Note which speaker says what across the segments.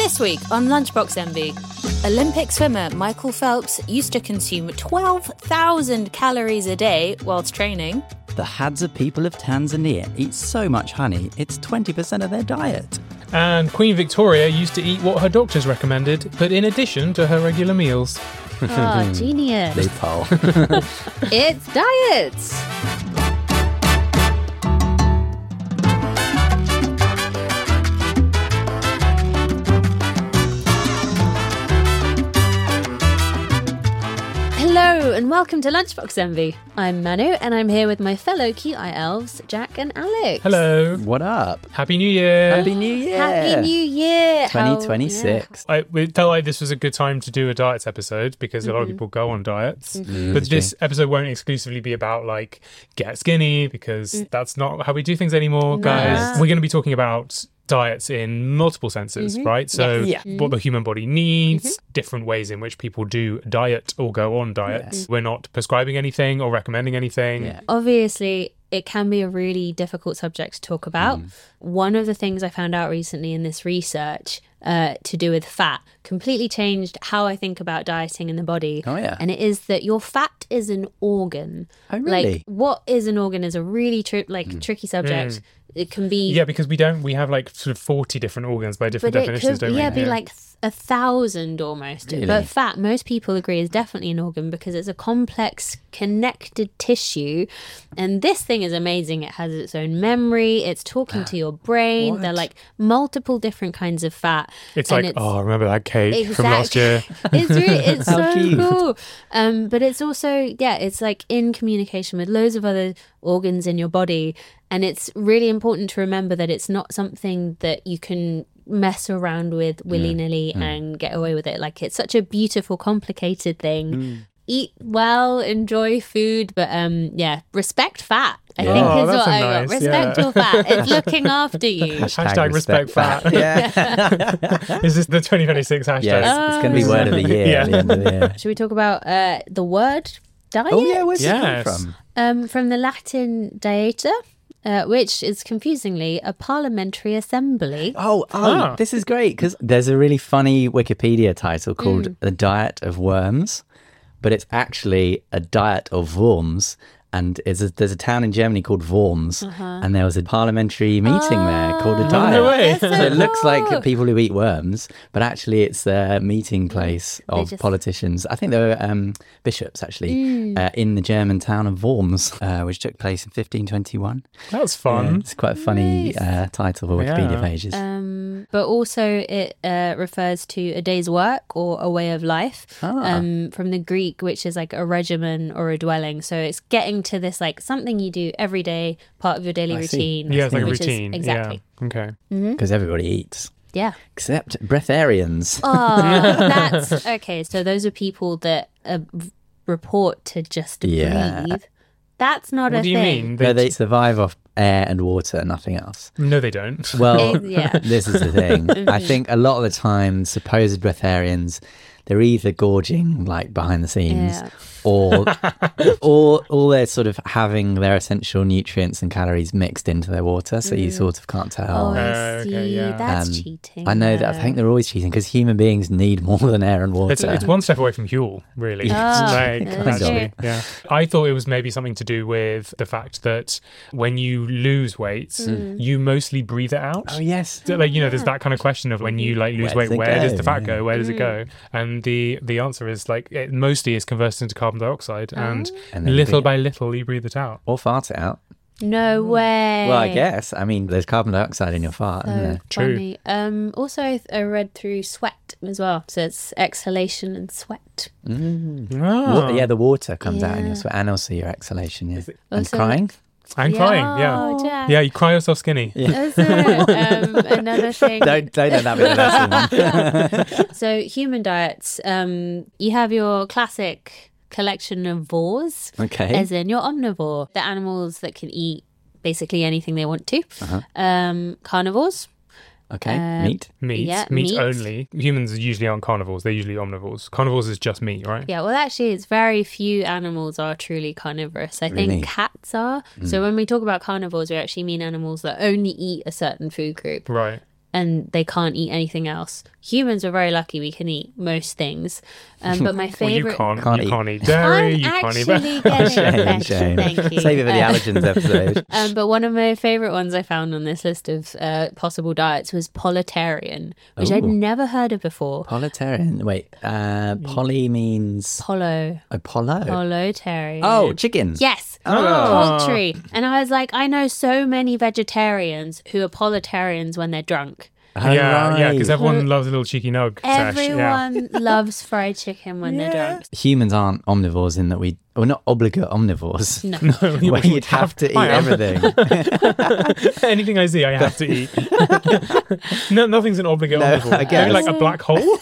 Speaker 1: This week on Lunchbox Envy, Olympic swimmer Michael Phelps used to consume 12,000 calories a day whilst training.
Speaker 2: The Hadza people of Tanzania eat so much honey, it's 20% of their diet.
Speaker 3: And Queen Victoria used to eat what her doctors recommended, but in addition to her regular meals.
Speaker 4: Oh, genius.
Speaker 2: Loophole.
Speaker 4: It's diets. Hello and welcome to Lunchbox Envy. I'm Manu and I'm here with my fellow QI elves, Jack and Alex.
Speaker 3: Hello.
Speaker 2: What up?
Speaker 3: Happy New Year.
Speaker 2: Happy New Year.
Speaker 4: Happy New Year.
Speaker 2: 2026.
Speaker 3: We felt like this was a good time to do a diets episode because a lot of people go on diets. But this episode won't exclusively be about like get skinny because that's not how we do things anymore, guys. We're going to be talking about diets in multiple senses, right? So what the human body needs, different ways in which people do diet or go on diets. We're not prescribing anything or recommending anything.
Speaker 2: Yeah.
Speaker 4: Obviously, it can be a really difficult subject to talk about. One of the things I found out recently in this research to do with fat completely changed how I think about dieting in the body.
Speaker 2: Oh, yeah.
Speaker 4: And it is that your fat is an organ.
Speaker 2: Oh, really?
Speaker 4: Like, what is an organ is a really tricky subject. It can be...
Speaker 3: Yeah, because we have like sort of 40 different organs by different definitions, don't we?
Speaker 4: Be like 1,000 almost.
Speaker 2: Really?
Speaker 4: But fat, most people agree, is definitely an organ because it's a complex, connected tissue. And this thing is amazing. It has its own memory. It's talking to your brain.
Speaker 2: What?
Speaker 4: They're like multiple different kinds of fat.
Speaker 3: It's
Speaker 4: And
Speaker 3: like, oh, remember that cake from last year?
Speaker 4: It's
Speaker 2: How
Speaker 4: so
Speaker 2: cute.
Speaker 4: cool. But it's also, it's like in communication with loads of other organs in your body. And it's really important to remember that it's not something that you can mess around with willy-nilly and get away with it. Like, it's such a beautiful, complicated thing. Eat well, enjoy food, but respect fat. I think
Speaker 3: Oh,
Speaker 4: is
Speaker 3: that's
Speaker 4: what I got.
Speaker 3: nice,
Speaker 4: Respect your fat. It's looking after you.
Speaker 3: Hashtag respect fat.
Speaker 2: Yeah.
Speaker 3: Is this the 2026 hashtag?
Speaker 2: Yes, it's going to be word of the year at the end of the year.
Speaker 4: Should we talk about the word diet?
Speaker 2: Oh, yeah, where's it
Speaker 3: Yes.
Speaker 2: come from?
Speaker 4: From the Latin dieta, which is confusingly a parliamentary assembly.
Speaker 2: Oh, this is great because there's a really funny Wikipedia title called The Diet of Worms, but it's actually a diet of worms. And there's a town in Germany called Worms, and there was a parliamentary meeting there called a diet.
Speaker 3: No way.
Speaker 4: That's
Speaker 2: So it looks
Speaker 4: cool.
Speaker 2: like people who eat worms, but actually it's a meeting place of politicians. I think there were bishops, actually, in the German town of Worms, which took place in 1521.
Speaker 3: That's fun.
Speaker 2: It's quite a funny title for Wikipedia pages.
Speaker 4: But also it refers to a day's work or a way of life from the Greek, which is like a regimen or a dwelling. So it's getting to this like something you do every day, part of your daily
Speaker 2: I see.
Speaker 4: routine.
Speaker 3: Yeah, it's like a
Speaker 4: which is-
Speaker 3: routine.
Speaker 4: exactly.
Speaker 3: Yeah. Okay.
Speaker 2: Because everybody eats,
Speaker 4: Yeah.
Speaker 2: except breatharians.
Speaker 4: Oh, that's okay. So those are people that report to just
Speaker 2: Yeah.
Speaker 4: breathe. That's not
Speaker 3: What
Speaker 4: a
Speaker 3: do you
Speaker 4: thing.
Speaker 3: mean?
Speaker 2: No, they survive off air and water, nothing else.
Speaker 3: No, they don't.
Speaker 2: Well,
Speaker 4: Yeah.
Speaker 2: this is the thing. I think a lot of the time, supposed breatharians, they're either gorging like behind the scenes,
Speaker 4: Yeah.
Speaker 2: or they're sort of having their essential nutrients and calories mixed into their water, so you sort of can't
Speaker 4: Oh,
Speaker 2: tell.
Speaker 4: I
Speaker 3: okay,
Speaker 4: see.
Speaker 3: yeah.
Speaker 4: That's
Speaker 2: And
Speaker 4: cheating.
Speaker 2: I know that. I think they're always cheating because human beings need more than air and water.
Speaker 3: It's one step away from Huel, really.
Speaker 4: Oh,
Speaker 3: Like,
Speaker 4: that's
Speaker 3: actually,
Speaker 4: true.
Speaker 3: yeah. I thought it was maybe something to do with the fact that when you lose weight, you mostly breathe it out.
Speaker 2: Oh yes.
Speaker 3: So, like, there's that kind of question of when you like lose
Speaker 2: Where does
Speaker 3: weight,
Speaker 2: it
Speaker 3: where does
Speaker 2: go?
Speaker 3: the fat go? Where does it go? And the answer is like it mostly is converted into carbon dioxide, and
Speaker 2: And then
Speaker 3: little
Speaker 2: breathe-
Speaker 3: by little you breathe it out.
Speaker 2: Or fart it out.
Speaker 4: No way.
Speaker 2: Well, I guess. I mean, there's carbon dioxide in your fart, isn't there?
Speaker 3: True.
Speaker 4: Funny. Also, I read through sweat as well. So it's exhalation and sweat.
Speaker 3: Ah.
Speaker 2: Yeah, the water comes out in
Speaker 4: Yeah.
Speaker 2: your sweat, and also your exhalation. Yeah. And
Speaker 4: Also-
Speaker 2: crying.
Speaker 3: I'm crying. Yeah.
Speaker 4: Oh, Jack.
Speaker 3: Yeah, you cry yourself skinny.
Speaker 4: Also, another thing.
Speaker 2: Don't let that be the lesson.
Speaker 4: So human diets, you have your classic collection of vores,
Speaker 2: Okay.
Speaker 4: as in you're omnivore, the animals that can eat basically anything they want to. Carnivores,
Speaker 2: Okay. Meat.
Speaker 3: Meat.
Speaker 4: Yeah,
Speaker 3: meat
Speaker 4: meat.
Speaker 3: only. Humans usually aren't carnivores. They're usually omnivores. Carnivores is just meat, right?
Speaker 4: Yeah, well, actually, it's very few animals are truly carnivorous. I
Speaker 2: Really?
Speaker 4: think cats are. So when we talk about carnivores, we actually mean animals that only eat a certain food group.
Speaker 3: Right.
Speaker 4: and they can't eat anything else. Humans are very lucky; we can eat most things. But my favorite,
Speaker 3: well, you can't eat dairy.
Speaker 4: I'm
Speaker 3: You can't eat.
Speaker 4: actually getting
Speaker 2: Shame.
Speaker 4: Thank you.
Speaker 2: Save it for the allergens episode.
Speaker 4: But one of my favorite ones I found on this list of possible diets was politarian, which I'd
Speaker 2: Ooh.
Speaker 4: never heard of before.
Speaker 2: Politarian. Wait, poly means
Speaker 4: Polo.
Speaker 2: Apollo.
Speaker 4: Politarian.
Speaker 2: Oh, chickens.
Speaker 4: Yes,
Speaker 3: Oh.
Speaker 4: poultry. And I was like, I know so many vegetarians who are politarians when they're drunk.
Speaker 2: Oh,
Speaker 3: Yeah, because
Speaker 2: right.
Speaker 3: everyone loves a little cheeky nug. sesh, yeah.
Speaker 4: Everyone loves fried chicken when they're drunk.
Speaker 2: Humans aren't omnivores in that we're not obligate omnivores.
Speaker 4: No.
Speaker 2: Where you'd have to eat
Speaker 3: I am.
Speaker 2: everything.
Speaker 3: Anything I see, I have to eat. No, nothing's an obligate
Speaker 2: No,
Speaker 3: omnivore.
Speaker 2: I guess.
Speaker 3: Maybe like a black hole.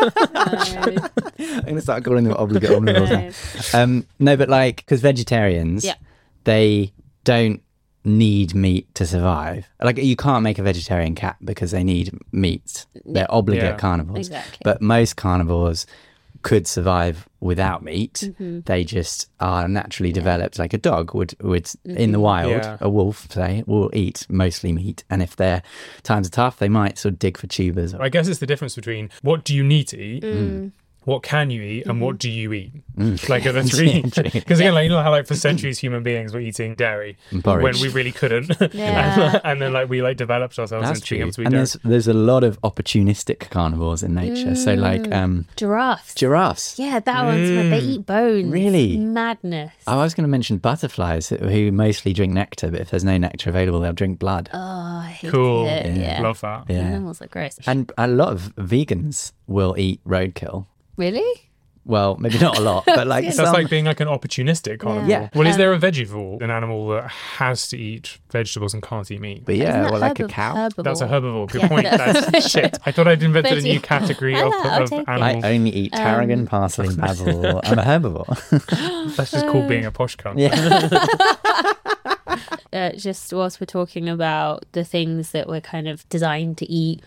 Speaker 2: I'm going to start calling them obligate omnivores now. No, but like, because vegetarians,
Speaker 4: Yeah.
Speaker 2: they don't need meat to survive. Like, you can't make a vegetarian cat because they need meat. They're obligate
Speaker 3: Yeah.
Speaker 2: carnivores.
Speaker 4: Exactly.
Speaker 2: But most carnivores could survive without meat.
Speaker 4: Mm-hmm.
Speaker 2: They just are naturally developed. Like a dog would in the wild,
Speaker 3: Yeah.
Speaker 2: a wolf, say, will eat mostly meat. And if their times are tough, they might sort of dig for tubers.
Speaker 3: I guess it's the difference between what do you need to eat,
Speaker 4: Mm.
Speaker 3: what can you eat, and what do you eat.
Speaker 2: Mm.
Speaker 3: Like are the three. Because again, like you know how like for centuries human beings were eating dairy
Speaker 2: And porridge.
Speaker 3: when we really couldn't,
Speaker 4: Yeah.
Speaker 3: and then like we like developed ourselves
Speaker 2: That's
Speaker 3: into being
Speaker 2: true.
Speaker 3: able to eat
Speaker 2: And
Speaker 3: dairy.
Speaker 2: there's a lot of opportunistic carnivores in nature. So like
Speaker 4: Giraffes.
Speaker 2: giraffes.
Speaker 4: Yeah, that one's mad. They eat bones.
Speaker 2: Really?
Speaker 4: Madness.
Speaker 2: I was going to mention butterflies who mostly drink nectar, but if there's no nectar available, they'll drink blood.
Speaker 4: Oh, I hate
Speaker 3: Cool.
Speaker 4: it. Yeah.
Speaker 3: Love that.
Speaker 2: Yeah.
Speaker 4: Animals are gross.
Speaker 2: And a lot of vegans will eat roadkill.
Speaker 4: Really?
Speaker 2: Well, maybe not a lot, but like
Speaker 3: That's
Speaker 2: some.
Speaker 3: like being like an opportunistic carnivore.
Speaker 2: Yeah.
Speaker 3: Well, is there a vegivore, an animal that has to eat vegetables and can't eat meat?
Speaker 2: But
Speaker 4: Isn't
Speaker 2: yeah,
Speaker 4: that
Speaker 2: well, like a
Speaker 4: herbivore?
Speaker 2: cow.
Speaker 3: That's a herbivore. Good
Speaker 4: Yeah.
Speaker 3: point. That's shit. I thought I'd invented a
Speaker 4: But
Speaker 3: new
Speaker 4: you-
Speaker 3: category
Speaker 4: I'll
Speaker 3: of
Speaker 4: take it.
Speaker 2: I
Speaker 3: animals.
Speaker 2: only eat tarragon, parsley, and basil. I'm a herbivore.
Speaker 3: That's just called being a posh cunt.
Speaker 2: Yeah.
Speaker 4: Just whilst we're talking about the things that we're kind of designed to eat,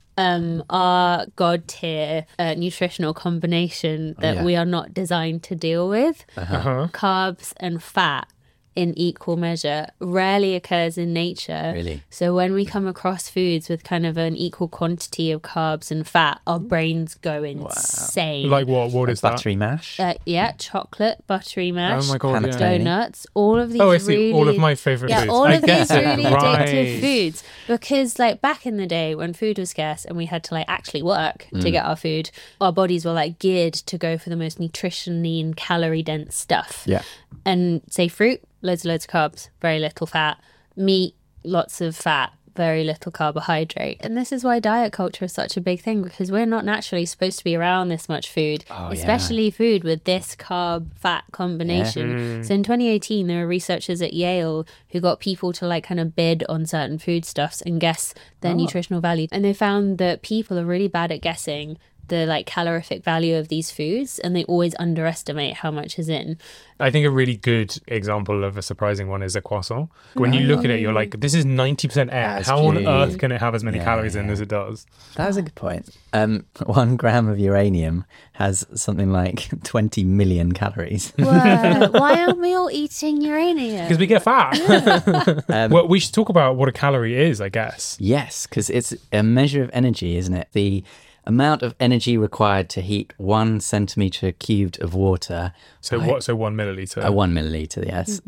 Speaker 4: our god tier nutritional combination that
Speaker 2: yeah.
Speaker 4: we are not designed to deal with,
Speaker 3: Uh-huh.
Speaker 4: carbs and fat in equal measure, rarely occurs in nature.
Speaker 2: Really?
Speaker 4: So when we come across foods with kind of an equal quantity of carbs and fat, our brains go insane.
Speaker 3: Like what? What is that?
Speaker 2: Buttery mash.
Speaker 4: Yeah, chocolate, buttery mash,
Speaker 3: Oh my god! Yeah.
Speaker 2: Panettone.
Speaker 4: donuts, all of these
Speaker 3: Oh, I see.
Speaker 4: really...
Speaker 3: All of my favourite
Speaker 4: Yeah,
Speaker 3: foods.
Speaker 4: all
Speaker 3: I
Speaker 4: of
Speaker 3: get
Speaker 4: these
Speaker 3: it.
Speaker 4: really
Speaker 3: Right.
Speaker 4: addictive foods. Because like back in the day when food was scarce and we had to like actually work to get our food, our bodies were like geared to go for the most nutritionally and calorie dense stuff.
Speaker 2: Yeah.
Speaker 4: And say fruit, loads of carbs, very little fat. Meat, lots of fat, very little carbohydrate. And this is why diet culture is such a big thing, because we're not naturally supposed to be around this much food, especially food with this carb fat combination. So in 2018 there were researchers at Yale who got people to like kind of bid on certain foodstuffs and guess their nutritional value, and they found that people are really bad at guessing the like calorific value of these foods, and they always underestimate how much is in.
Speaker 3: I think a really good example of a surprising one is a croissant. When you look at it, you're like, this is 90% air.
Speaker 2: That's
Speaker 3: How on
Speaker 2: true.
Speaker 3: earth can it have as many
Speaker 2: Yeah,
Speaker 3: calories in
Speaker 2: yeah.
Speaker 3: as it does?
Speaker 2: That was a good point. 1 gram of uranium has something like 20 million calories.
Speaker 4: Whoa, why aren't we all eating uranium?
Speaker 3: Because we get fat. Well, we should talk about what a calorie is, I guess.
Speaker 2: Yes, because it's a measure of energy, isn't it? The amount of energy required to heat 1 centimetre cubed of water.
Speaker 3: So what? So 1 milliliter.
Speaker 2: 1 milliliter, yes.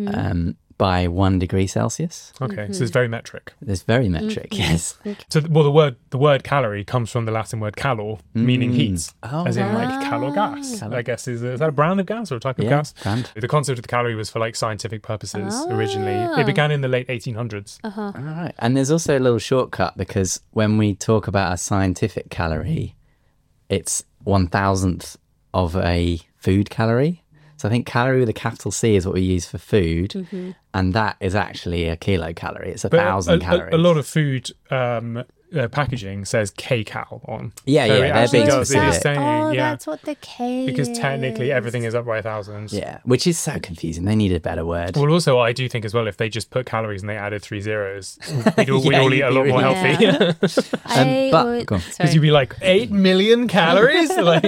Speaker 2: By 1 degree Celsius.
Speaker 3: Okay, so it's very metric.
Speaker 2: It's very metric, yes.
Speaker 3: So, well, the word calorie comes from the Latin word calor, meaning heat,
Speaker 2: Oh,
Speaker 3: as in like calor gas. I guess is that a brand of gas or a type of
Speaker 2: Yeah,
Speaker 3: gas?
Speaker 2: brand.
Speaker 3: The concept of the calorie was for like scientific purposes originally. It began in the late 1800s.
Speaker 2: All right. And there's also a little shortcut because when we talk about a scientific calorie, it's 1,000th of a food calorie. So I think calorie with a capital C is what we use for food. And that is actually a kilocalorie. It's 1,000 calories.
Speaker 3: A lot of food packaging says kcal on.
Speaker 2: Yeah,
Speaker 3: So
Speaker 2: yeah,
Speaker 3: it
Speaker 2: they're
Speaker 3: actually
Speaker 2: being
Speaker 3: does. It is
Speaker 2: specific.
Speaker 3: saying,
Speaker 4: Oh,
Speaker 3: yeah,
Speaker 4: that's what the K
Speaker 3: because technically
Speaker 4: is.
Speaker 3: everything is up by thousands.
Speaker 2: Yeah, which is so confusing. They need a better word.
Speaker 3: Well, also, I do think as well, if they just put calories and they added 3 zeros, we'd all, we'd
Speaker 2: Yeah,
Speaker 3: all eat
Speaker 2: you'd
Speaker 3: a
Speaker 2: be
Speaker 3: lot more
Speaker 2: really-
Speaker 3: healthy.
Speaker 4: I
Speaker 2: but-
Speaker 4: would-
Speaker 2: go on.
Speaker 4: sorry.
Speaker 3: Because you'd be like, 8 million calories? Like,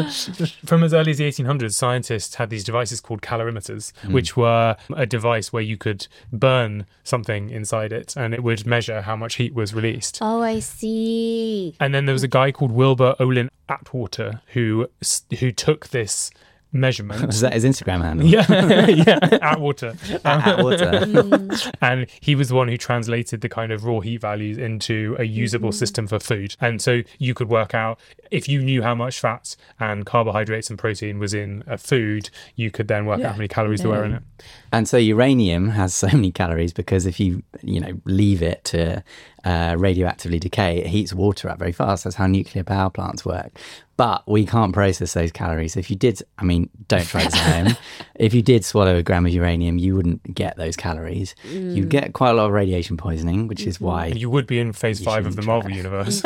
Speaker 3: from as early as the 1800s, scientists had these devices called calorimeters, which were a device where you could burn something inside it and it would measure how much heat was released.
Speaker 4: Oh, I I see.
Speaker 3: And then there was a guy called Wilbur Olin Atwater who took this measurement.
Speaker 2: Was that his Instagram handle?
Speaker 3: Yeah, Atwater.
Speaker 2: Atwater.
Speaker 3: And he was the one who translated the kind of raw heat values into a usable system for food. And so you could work out, if you knew how much fats and carbohydrates and protein was in a food, you could then work out how many calories there were in it.
Speaker 2: And so uranium has so many calories because if you leave it to radioactively decay, it heats water up very fast. That's how nuclear power plants work. But we can't process those calories. If you did, don't try this at home. If you did swallow a gram of uranium, you wouldn't get those calories. You'd get quite a lot of radiation poisoning, which is why...
Speaker 3: And you would be in phase 5 of the Marvel universe.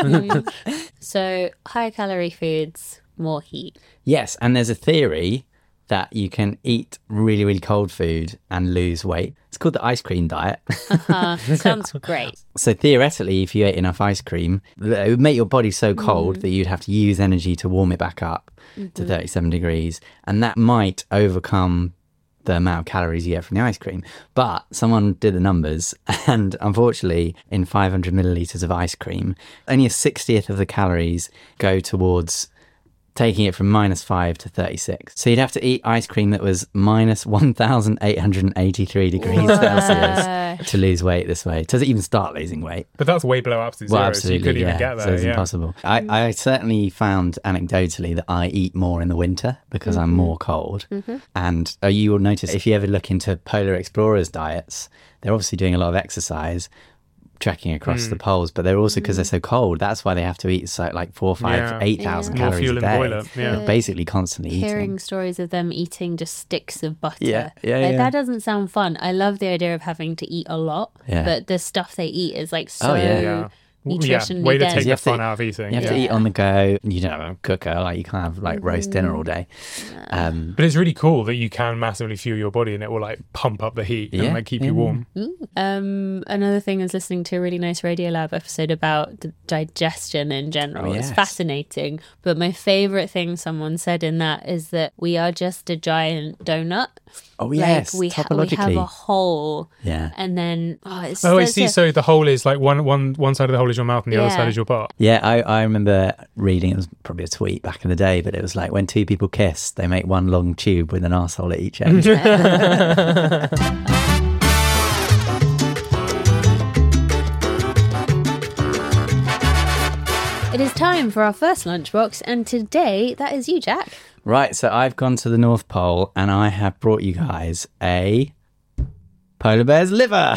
Speaker 4: So high calorie foods, more heat.
Speaker 2: Yes, and there's a theory that you can eat really, really cold food and lose weight. It's called the ice cream diet.
Speaker 4: Sounds great.
Speaker 2: So theoretically, if you ate enough ice cream, it would make your body so cold that you'd have to use energy to warm it back up to 37 degrees. And that might overcome the amount of calories you get from the ice cream. But someone did the numbers, and unfortunately, in 500 millilitres of ice cream, only a 60th of the calories go towards taking it from -5 to 36. So you'd have to eat ice cream that was minus 1,883 degrees Celsius to lose weight this way, to even start losing weight.
Speaker 3: But that's way below absolute zero, so you couldn't even get there.
Speaker 2: So it's impossible. I certainly found anecdotally that I eat more in the winter because I'm more cold. And you will notice if you ever look into polar explorers' diets, they're obviously doing a lot of exercise, trekking across the poles, but they're also, because they're so cold, that's why they have to eat 4, 5, 8,000
Speaker 3: more
Speaker 2: calories
Speaker 3: fuel
Speaker 2: a
Speaker 3: in the
Speaker 2: day.
Speaker 3: boiler.
Speaker 2: They're basically constantly
Speaker 4: Hearing
Speaker 2: eating.
Speaker 4: stories of them eating just sticks of butter.
Speaker 2: Yeah.
Speaker 4: That doesn't sound fun. I love the idea of having to eat a lot, but the stuff they eat is nutritionally
Speaker 3: way to
Speaker 4: dense.
Speaker 3: take
Speaker 2: You
Speaker 3: the
Speaker 2: have to-
Speaker 3: fun out of eating.
Speaker 2: You have to eat on the go. You don't have a cooker, you can't have roast dinner all day.
Speaker 3: But it's really cool that you can massively fuel your body and it will pump up the heat and keep you warm.
Speaker 4: Another thing is listening to a really nice Radiolab episode about the digestion in general. It's fascinating. But my favourite thing someone said in that is that we are just a giant donut.
Speaker 2: Oh, yes,
Speaker 4: we have a hole.
Speaker 2: Yeah.
Speaker 4: And then,
Speaker 3: I see. So the hole is like one side of the hole is your mouth and the other side is your butt.
Speaker 2: Yeah, I remember reading, it was probably a tweet back in the day, but it was like when two people kiss, they make one long tube with an arsehole at each end.
Speaker 4: It is time for our first lunchbox, and today that is you, Jack.
Speaker 2: Right, so I've gone to the North Pole and I have brought you guys a polar bear's liver.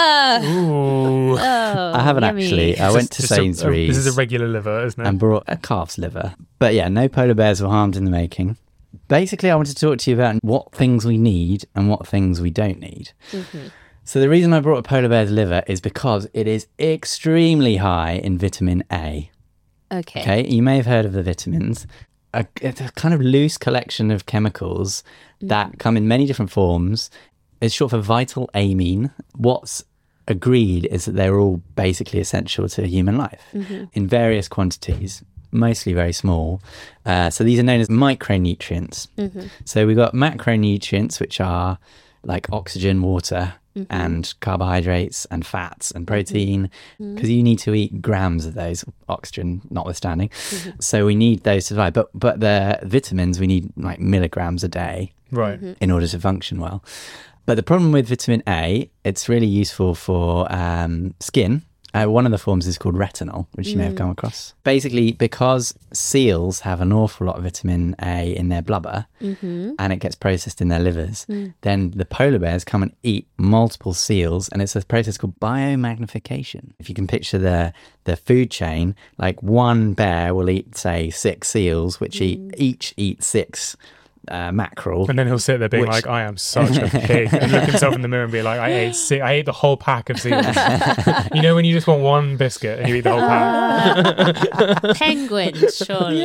Speaker 3: Ooh.
Speaker 2: I haven't
Speaker 4: yummy.
Speaker 2: actually. I went to Sainsbury's.
Speaker 3: This is a regular liver, isn't it?
Speaker 2: And brought a calf's liver. But yeah, no polar bears were harmed in the making. Basically, I want to talk to you about what things we need and what things we don't need. So the reason I brought a polar bear's liver is because it is extremely high in vitamin A. Okay, you may have heard of the vitamins. It's a kind of loose collection of chemicals that come in many different forms. It's short for vital amine. What's agreed is that they're all basically essential to human life in various quantities, mostly very small. So these are known as micronutrients. So we've got macronutrients, which are like oxygen, water, and carbohydrates and fats and protein, because you need to eat grams of those, oxygen notwithstanding. So we need those to survive. But the vitamins, we need like milligrams a day in order to function well. But the problem with vitamin A, it's really useful for skin. One of the forms is called retinol, which you may have come across. Basically, because seals have an awful lot of vitamin A in their blubber and it gets processed in their livers, then the polar bears come and eat multiple seals, and it's a process called biomagnification. If you can picture the food chain, like one bear will eat, say, 6 seals, which each eat 6 mackerel,
Speaker 3: and then he'll sit there being like, I am such a pig, and look himself in the mirror and be like, I ate the whole pack of seals. You know when you just want one biscuit and you eat the whole pack?
Speaker 4: Penguins, surely.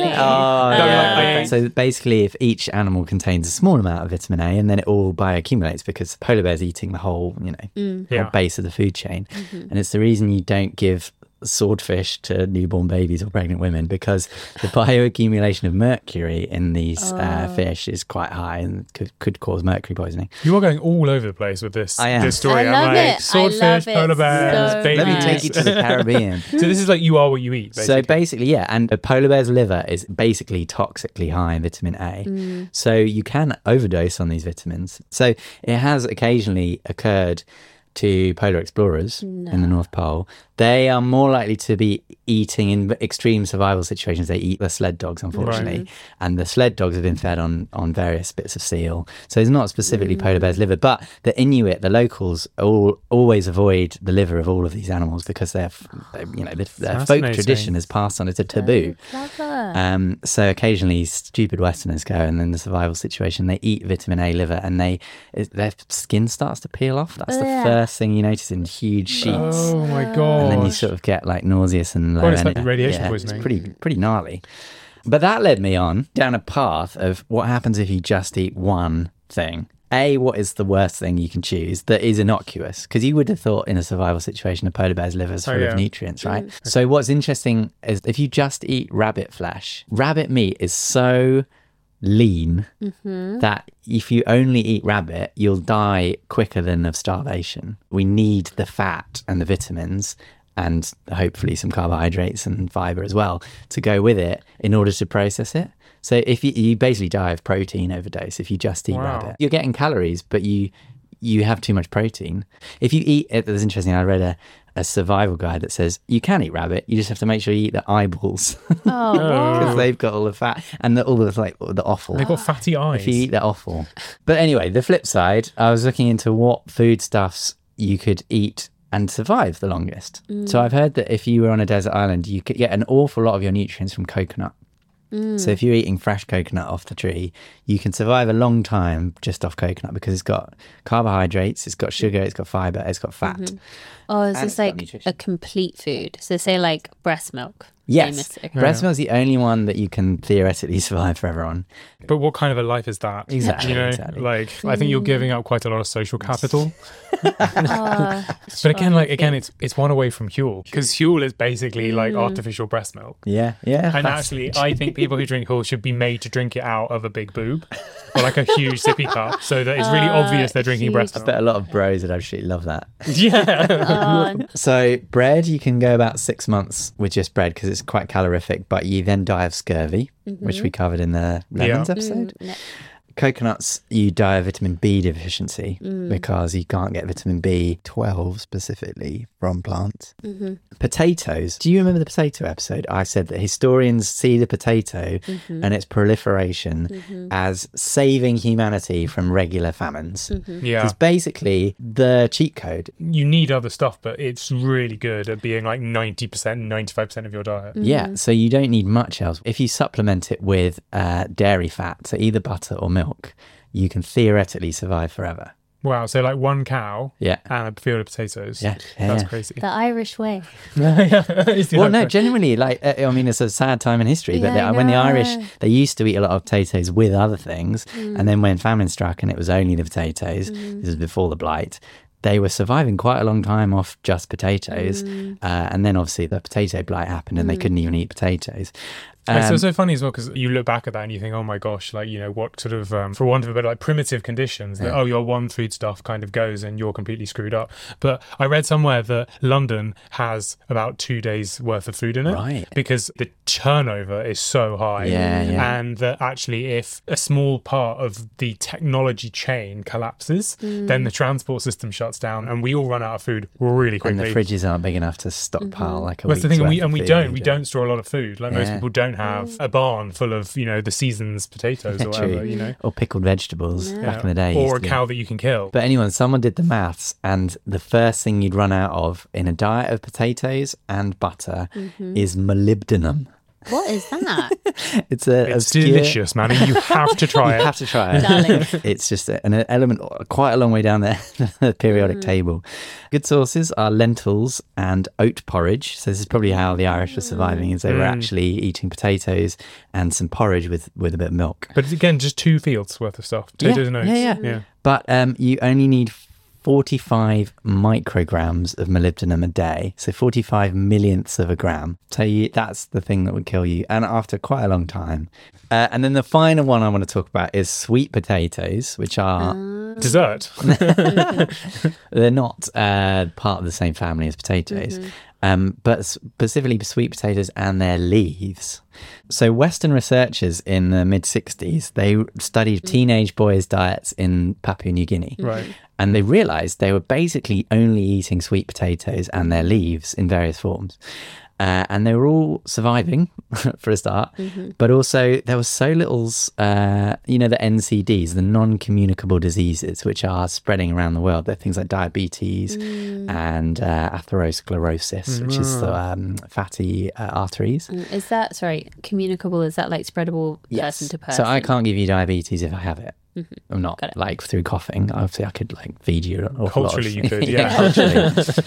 Speaker 2: So basically, if each animal contains a small amount of vitamin A, and then it all bioaccumulates because the polar bear's eating the whole, whole base of the food chain. And it's the reason you don't give swordfish to newborn babies or pregnant women, because the bioaccumulation of mercury in these fish is quite high and could cause mercury poisoning.
Speaker 3: You are going all over the place with this
Speaker 2: I am.
Speaker 3: this story.
Speaker 4: I love
Speaker 3: I'm like
Speaker 4: it.
Speaker 3: swordfish,
Speaker 4: I love it
Speaker 3: polar bears,
Speaker 4: so
Speaker 3: babies.
Speaker 2: Let me take you to the Caribbean.
Speaker 3: So this is like you are what you eat. Basically.
Speaker 2: So basically, yeah, and a polar bear's liver is basically toxically high in vitamin A. So you can overdose on these vitamins. So it has occasionally occurred to polar explorers in the North Pole. They are more likely to be eating in extreme survival situations. They eat the sled dogs, unfortunately.
Speaker 3: Right.
Speaker 2: And the sled dogs have been fed on various bits of seal. So it's not specifically polar bear's liver, but the Inuit, the locals, always avoid the liver of all of these animals because their folk
Speaker 3: Fascinating.
Speaker 2: tradition is passed on. It's a taboo.
Speaker 4: Clever.
Speaker 2: So occasionally stupid Westerners go, and in the survival situation, they eat vitamin A liver and their skin starts to peel off. That's the first thing you notice in huge sheets.
Speaker 3: Oh my god!
Speaker 2: And then you sort of get like nauseous and low
Speaker 3: God, it's like
Speaker 2: energy.
Speaker 3: radiation poisoning.
Speaker 2: It's pretty gnarly. But that led me on down a path of what happens if you just eat one thing. What is the worst thing you can choose that is innocuous? Because you would have thought in a survival situation a polar bear's liver is full of nutrients, right? So what's interesting is if you just eat rabbit flesh, rabbit meat is so lean that if you only eat rabbit, you'll die quicker than of starvation. We need the fat and the vitamins and hopefully some carbohydrates and fiber as well to go with it in order to process it. So if you basically die of protein overdose if you just eat rabbit. You're getting calories, but you have too much protein. If you eat it, that's interesting. I read a survival guide that says you can eat rabbit, you just have to make sure you eat the eyeballs because they've got all the fat and all the the offal.
Speaker 3: They've got fatty eyes.
Speaker 2: If you eat the offal. But anyway, the flip side, I was looking into what foodstuffs you could eat and survive the longest. So I've heard that if you were on a desert island, you could get an awful lot of your nutrients from coconut. So if you're eating fresh coconut off the tree, you can survive a long time just off coconut because it's got carbohydrates, it's got sugar, it's got fiber, it's got fat.
Speaker 4: Oh, is
Speaker 2: And
Speaker 4: this
Speaker 2: it's got
Speaker 4: like
Speaker 2: nutrition.
Speaker 4: a complete food? So say like breast milk.
Speaker 2: Yes,
Speaker 4: Famous.
Speaker 2: breast milk's the only one that you can theoretically survive forever on.
Speaker 3: But what kind of a life is that?
Speaker 2: Exactly,
Speaker 3: You know,
Speaker 2: exactly.
Speaker 3: like I think you're giving up quite a lot of social capital.
Speaker 4: Oh,
Speaker 3: But again, it's one away from Huel because Huel is basically like artificial breast milk.
Speaker 2: Yeah.
Speaker 3: And
Speaker 2: that's-
Speaker 3: actually, I think people who drink Huel should be made to drink it out of a big boob or like a huge sippy cup, so that it's really obvious they're drinking breast
Speaker 2: I
Speaker 3: milk.
Speaker 2: bet a lot of bros would absolutely love that.
Speaker 3: Yeah.
Speaker 2: So bread, you can go about 6 months with just bread because it's quite calorific, but you then die of scurvy, which we covered in the lemons episode. Coconuts, you die of vitamin B deficiency because you can't get vitamin B12 specifically from plants. Potatoes. Do you remember the potato episode? I said that historians see the potato and its proliferation as saving humanity from regular famines.
Speaker 3: Yeah.
Speaker 2: It's basically the cheat code.
Speaker 3: You need other stuff, but it's really good at being like 90%, 95% of your diet.
Speaker 2: Yeah, so you don't need much else. If you supplement it with dairy fat, so either butter or milk, you can theoretically survive forever.
Speaker 3: Wow. So like one cow
Speaker 2: Yeah.
Speaker 3: and a field of potatoes.
Speaker 2: Yeah.
Speaker 3: That's
Speaker 2: Yeah.
Speaker 3: crazy.
Speaker 4: the Irish way.
Speaker 2: Well, no, genuinely, like, I mean, it's a sad time in history, but
Speaker 4: Yeah, I
Speaker 2: when the
Speaker 4: know.
Speaker 2: Irish, they used to eat a lot of potatoes with other things. And then when famine struck and it was only the potatoes, this is before the Blight, they were surviving quite a long time off just potatoes. And then obviously the potato blight happened and they couldn't even eat potatoes.
Speaker 3: It's so funny as well because you look back at that and you think, oh my gosh, like, you know, what sort of, for want of a better, like primitive conditions that, your one food stuff kind of goes and you're completely screwed up. But I read somewhere that London has about 2 days worth of food in it.
Speaker 2: Right.
Speaker 3: Because the turnover is so high.
Speaker 2: Yeah.
Speaker 3: And that actually if a small part of the technology chain collapses, then the transport system shuts down and we all run out of food really quickly.
Speaker 2: And the fridges aren't big enough to stockpile like a
Speaker 3: That's the
Speaker 2: week's
Speaker 3: thing,
Speaker 2: worth of
Speaker 3: we
Speaker 2: food.
Speaker 3: don't store a lot of food. Like most people don't have a barn full of, you know, the season's potatoes or whatever,
Speaker 2: True.
Speaker 3: you know,
Speaker 2: Or pickled vegetables back in the day.
Speaker 3: or
Speaker 2: used
Speaker 3: a
Speaker 2: to be.
Speaker 3: cow that you can kill.
Speaker 2: But anyway, someone did the maths, and the first thing you'd run out of in a diet of potatoes and butter is molybdenum.
Speaker 4: What is that?
Speaker 2: It's
Speaker 3: It's delicious, man. And you have to try
Speaker 2: You
Speaker 3: it.
Speaker 2: have to try it.
Speaker 4: Darling.
Speaker 2: It's just an element quite a long way down the periodic table. Good sources are lentils and oat porridge. So this is probably how the Irish were surviving, is they were actually eating potatoes and some porridge with a bit of milk.
Speaker 3: But it's, again, just 2 fields worth of stuff. Potatoes and oats.
Speaker 2: Yeah. But you only need 45 micrograms of molybdenum a day. So 45 millionths of a gram. So that's the thing that would kill you. And after quite a long time. And then the final one I want to talk about is sweet potatoes, which are...
Speaker 3: Dessert.
Speaker 2: They're not part of the same family as potatoes. But specifically sweet potatoes and their leaves. So Western researchers in the mid-60s, they studied teenage boys' diets in Papua New Guinea.
Speaker 3: Right.
Speaker 2: And they realised they were basically only eating sweet potatoes and their leaves in various forms. And they were all surviving for a start, but also there was so little, the NCDs, the non-communicable diseases, which are spreading around the world. They're things like diabetes and atherosclerosis, which is the fatty arteries.
Speaker 4: Is that, communicable? Is that like spreadable person to person?
Speaker 2: So I can't give you diabetes if I have it. I'm not like through coughing. Obviously, I could like feed you an awful
Speaker 3: Culturally,
Speaker 2: lot of,
Speaker 3: you could, yeah.
Speaker 2: Culturally.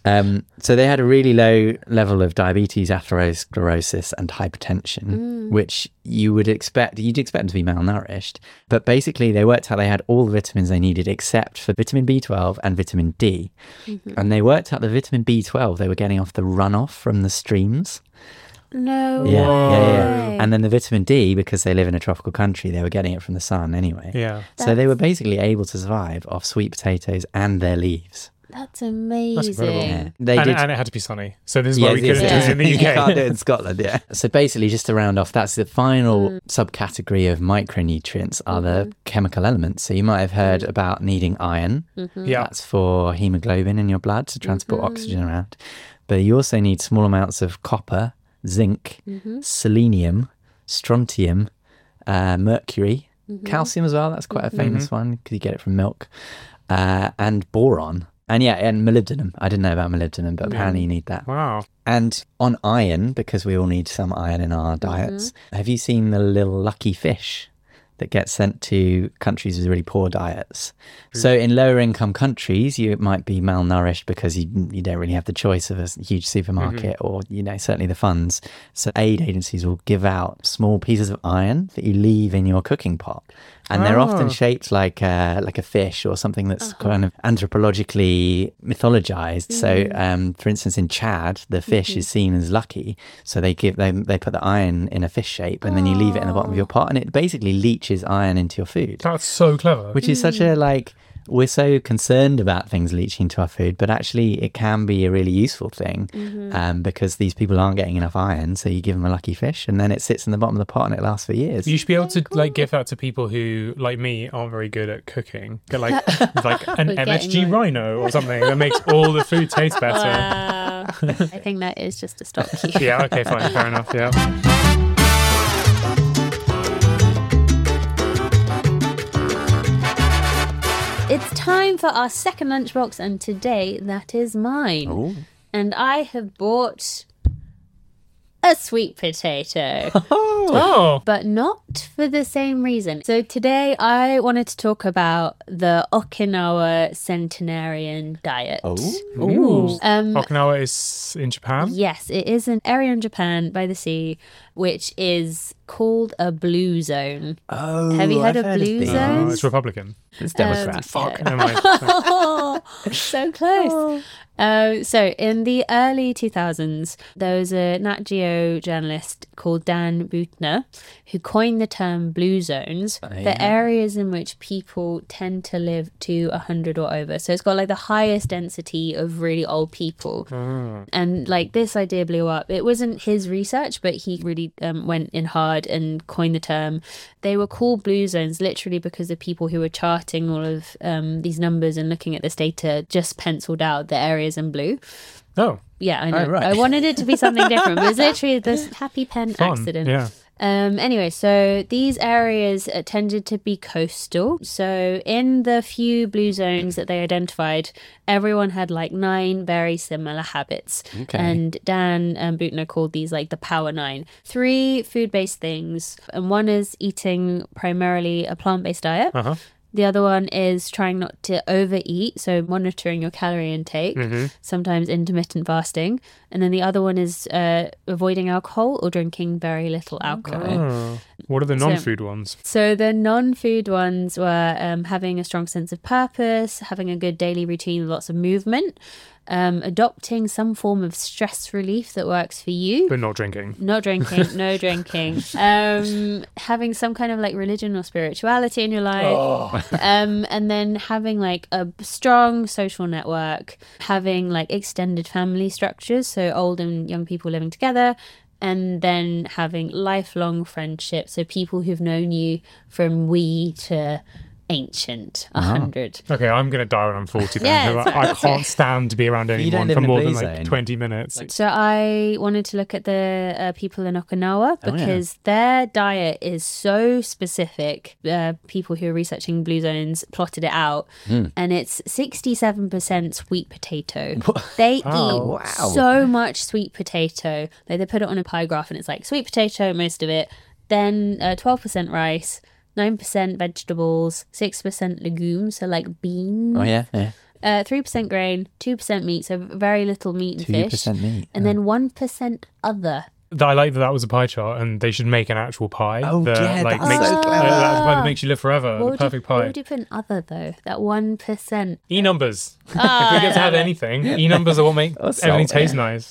Speaker 2: So they had a really low level of diabetes, atherosclerosis, and hypertension, which you'd expect them to be malnourished. But basically, they worked out they had all the vitamins they needed except for vitamin B12 and vitamin D. And they worked out the vitamin B12 they were getting off the runoff from the streams.
Speaker 4: No
Speaker 2: Yeah. And then the vitamin D, because they live in a tropical country, they were getting it from the sun anyway.
Speaker 3: Yeah.
Speaker 2: So they were basically able to survive off sweet potatoes and their leaves.
Speaker 4: That's amazing.
Speaker 3: That's incredible.
Speaker 2: Yeah.
Speaker 3: And it had to be sunny. So this is why we couldn't do it in the UK.
Speaker 2: You can't do it in Scotland, yeah. So basically, just to round off, that's the final subcategory of micronutrients are the chemical elements. So you might have heard about needing iron.
Speaker 3: Yeah.
Speaker 2: That's for hemoglobin in your blood to transport oxygen around. But you also need small amounts of copper, zinc, selenium, strontium, mercury, calcium as well. That's quite a famous one because you get it from milk, and boron. And molybdenum. I didn't know about molybdenum, but apparently you need that.
Speaker 3: Wow.
Speaker 2: And on iron, because we all need some iron in our diets, have you seen the little lucky fish that gets sent to countries with really poor diets? So in lower income countries, you might be malnourished because you don't really have the choice of a huge supermarket or, certainly the funds. So aid agencies will give out small pieces of iron that you leave in your cooking pot. And they're often shaped like a fish or something that's kind of anthropologically mythologized. So, for instance, in Chad, the fish is seen as lucky. So they put the iron in a fish shape, and then you leave it in the bottom of your pot, and it basically leaches iron into your food.
Speaker 3: That's so clever.
Speaker 2: Which is such a we're so concerned about things leaching into our food, but actually it can be a really useful thing because these people aren't getting enough iron. So you give them a lucky fish and then it sits in the bottom of the pot and it lasts for years.
Speaker 3: You should be able to give that to people who, like me, aren't very good at cooking. Get like an MSG rhino or something that makes all the food taste better.
Speaker 4: Wow. I think that is just a stock key.
Speaker 3: Yeah, okay, fine, fair enough, yeah.
Speaker 4: It's time for our second lunchbox, and today that is mine.
Speaker 2: Ooh.
Speaker 4: And I have bought a sweet potato.
Speaker 3: Oh!
Speaker 4: But not for the same reason. So today I wanted to talk about the Okinawa centenarian diet.
Speaker 3: Ooh. Okinawa is in Japan?
Speaker 4: Yes, it is an area in Japan by the sea, which is called a blue zone.
Speaker 2: Oh,
Speaker 4: Have you heard of blue
Speaker 2: these.
Speaker 4: zones?
Speaker 3: Oh, it's Republican.
Speaker 2: It's Democrat.
Speaker 3: Fuck.
Speaker 4: Yeah.
Speaker 3: Never mind.
Speaker 4: Oh, so close. So in the early 2000s, there was a Nat Geo journalist called Dan Buettner who coined the term blue zones for areas in which people tend to live to 100 or over. So it's got like the highest density of really old people. And like this idea blew up. It wasn't his research, but he really went in hard and coined the term. They were called blue zones literally because the people who were charting all of these numbers and looking at this data just penciled out the areas in blue.
Speaker 3: Oh.
Speaker 4: Yeah, I know.
Speaker 2: Oh, right.
Speaker 4: I wanted it to be something different, but it's literally this happy pen accident.
Speaker 3: Yeah.
Speaker 4: Anyway, so these areas tended to be coastal. So in the few blue zones that they identified, everyone had like 9 very similar habits.
Speaker 2: Okay.
Speaker 4: And Dan Buettner called these like the Power 9. 3 food-based things, and one is eating primarily a plant-based diet.
Speaker 3: Uh-huh.
Speaker 4: The other one is trying not to overeat, so monitoring your calorie intake, sometimes intermittent fasting. And then the other one is avoiding alcohol or drinking very little alcohol.
Speaker 3: What are the non-food ones?
Speaker 4: So the non-food ones were having a strong sense of purpose, having a good daily routine with lots of movement, adopting some form of stress relief that works for you.
Speaker 3: But not drinking.
Speaker 4: Not drinking, no drinking. Having some kind of like religion or spirituality in your life. And then having like a strong social network, having like extended family structures, so old and young people living together. And then having lifelong friendships, so people who've known you from wee to ancient, 100.
Speaker 3: Okay, I'm going to die when I'm 40 then.
Speaker 4: Yeah,
Speaker 3: I can't stand to be around anyone for more than like 20 minutes.
Speaker 4: So I wanted to look at the people in Okinawa because their diet is so specific. People who are researching blue zones plotted it out, and it's 67% sweet potato. They eat so much sweet potato. Like they put it on a pie graph and it's like sweet potato, most of it, then 12% rice, 9% vegetables, 6% legumes, so like beans. 3% grain, 2% meat, so very little meat and fish.
Speaker 2: 2% meat.
Speaker 4: And then 1% other.
Speaker 3: I like that was a pie chart, and they should make an actual pie. That's
Speaker 2: so clever.
Speaker 3: That makes you live forever. The perfect pie.
Speaker 4: What would you put in other though? That 1%.
Speaker 3: E-numbers. If we get to have anything, E-numbers are what make everything taste nice.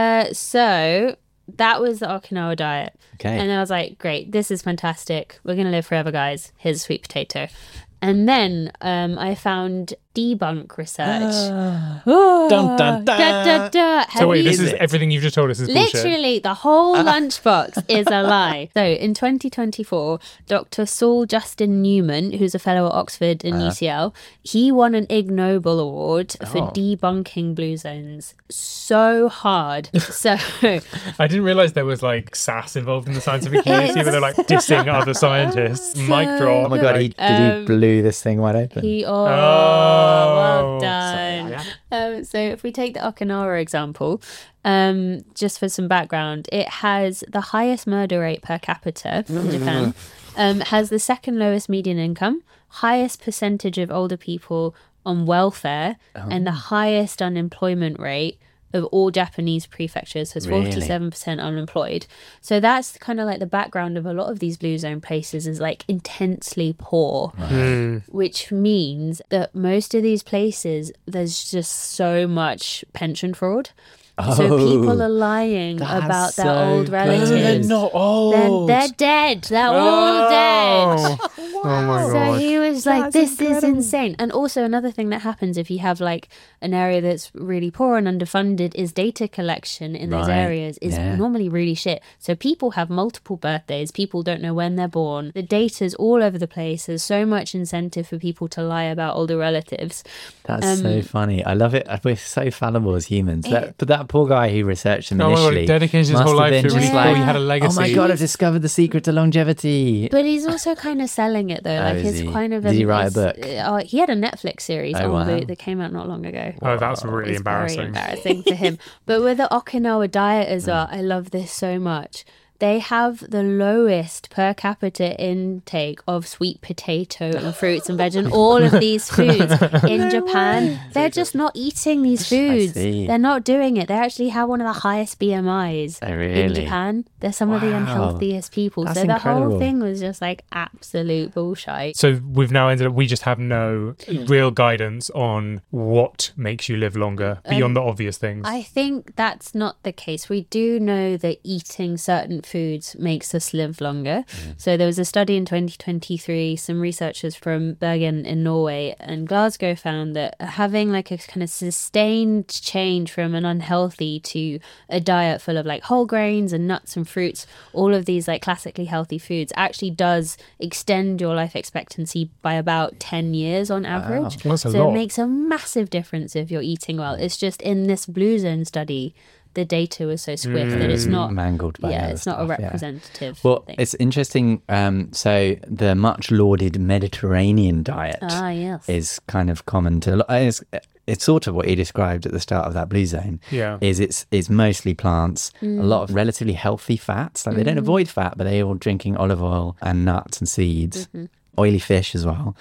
Speaker 4: So that was the Okinawa diet.
Speaker 2: Okay.
Speaker 4: And I was like, great, this is fantastic. We're going to live forever, guys. Here's a sweet potato. And then I found debunk research.
Speaker 2: Dun, dun, dun.
Speaker 3: So wait, this is everything you've just told us is bullshit.
Speaker 4: Literally, the whole lunchbox is a lie. So in 2024, Dr. Saul Justin Newman, who's a fellow at Oxford and UCL, he won an Ig Nobel Award for debunking blue zones. So hard. So
Speaker 3: I didn't realise there was like sass involved in the scientific community where they're like dissing other scientists. Mic drop.
Speaker 2: Oh my god, did he blew this thing wide open?
Speaker 4: Well done. So if we take the Okinawa example, just for some background, it has the highest murder rate per capita in Japan, has the second lowest median income, highest percentage of older people on welfare, and the highest unemployment rate of all Japanese prefectures. So it's 47% unemployed. So that's kind of like the background of a lot of these blue zone places is like intensely poor, which means that most of these places, there's just so much pension fraud. So people are lying about their old relatives.
Speaker 2: They're not old.
Speaker 4: They're dead. They're all dead.
Speaker 3: Oh my god.
Speaker 4: So he was like,
Speaker 2: That's
Speaker 4: this is insane. And also another thing that happens if you have like an area that's really poor and underfunded is data collection in those areas is normally really shit. So people have multiple birthdays. People don't know when they're born. The data's all over the place. There's so much incentive for people to lie about older relatives.
Speaker 2: That's so funny. I love it. We're so fallible as humans. But that poor guy who researched him initially
Speaker 3: dedicated his whole life to really he had a legacy.
Speaker 2: Oh my god, I've discovered the secret to longevity.
Speaker 4: But he's also kind of selling it though. Like it's kind of.
Speaker 2: Did he write a book?
Speaker 4: He had a Netflix series on Reboot that came out not long ago.
Speaker 3: Oh, that's really embarrassing.
Speaker 4: Very embarrassing for him. But with the Okinawa diet as well, I love this so much. They have the lowest per capita intake of sweet potato and fruits and veg and all of these foods in Japan. They're just not eating these foods. They're not doing it. They actually have one of the highest BMIs in Japan. They're some of the unhealthiest people.
Speaker 2: That's
Speaker 4: so the
Speaker 2: incredible.
Speaker 4: whole thing was just like absolute bullshit.
Speaker 3: So we've now ended up, we just have no real guidance on what makes you live longer beyond the obvious things.
Speaker 4: I think that's not the case. We do know that eating certain foods makes us live longer. So there was a study in 2023, some researchers from Bergen in Norway and Glasgow found that having like a kind of sustained change from an unhealthy to a diet full of like whole grains and nuts and fruits, all of these like classically healthy foods actually does extend your life expectancy by about 10 years on average.
Speaker 3: That's a
Speaker 4: so
Speaker 3: lot.
Speaker 4: it makes a massive difference if you're eating well. It's just in this blue zone study the data was so swift that it's not
Speaker 2: mangled by
Speaker 4: it's not a
Speaker 2: stuff,
Speaker 4: representative
Speaker 2: Well,
Speaker 4: thing.
Speaker 2: it's interesting. So the much lauded Mediterranean diet
Speaker 4: yes.
Speaker 2: is kind of common to. It's sort of what you described at the start of that blue zone.
Speaker 3: Yeah,
Speaker 2: it's mostly plants, a lot of relatively healthy fats. Like they don't avoid fat, but they're all drinking olive oil and nuts and seeds, oily fish as well.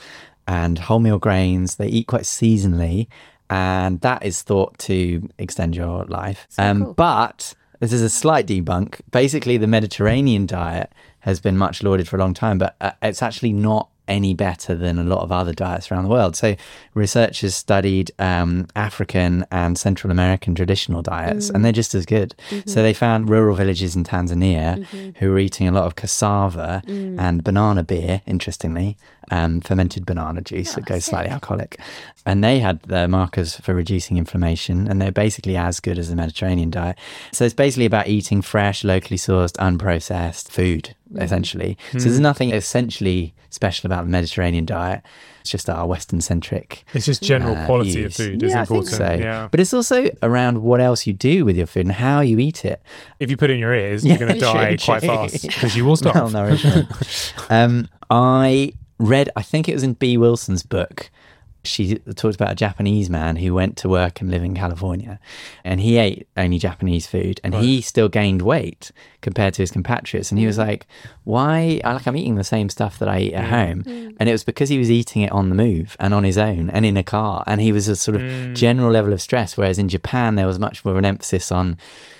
Speaker 2: and wholemeal grains. They eat quite seasonally, and that is thought to extend your life.
Speaker 4: Cool.
Speaker 2: But this is a slight debunk. Basically, the Mediterranean diet has been much lauded for a long time, but it's actually not any better than a lot of other diets around the world. So researchers studied African and Central American traditional diets, and they're just as good. So they found rural villages in Tanzania who were eating a lot of cassava and banana beer, interestingly, fermented banana juice that goes slightly alcoholic. And they had the markers for reducing inflammation, and they're basically as good as the Mediterranean diet. So it's basically about eating fresh, locally sourced, unprocessed food, essentially. So there's nothing essentially special about the Mediterranean diet. It's just our Western-centric
Speaker 3: It's just general quality of
Speaker 2: views.
Speaker 3: food is
Speaker 2: I
Speaker 3: important.
Speaker 2: think so.
Speaker 3: Yeah.
Speaker 2: But it's also around what else you do with your food and how you eat it.
Speaker 3: If you put it in your ears, you're going to die quite fast because you will starve.
Speaker 2: Malnourishment. I read, I think it was in B. Wilson's book, she talked about a Japanese man who went to work and live in California, and he ate only Japanese food, and he still gained weight compared to his compatriots. And he was like, why? I'm eating the same stuff that I eat at home. And it was because he was eating it on the move and on his own and in a car. And he was a sort of general level of stress. Whereas in Japan, there was much more of an emphasis on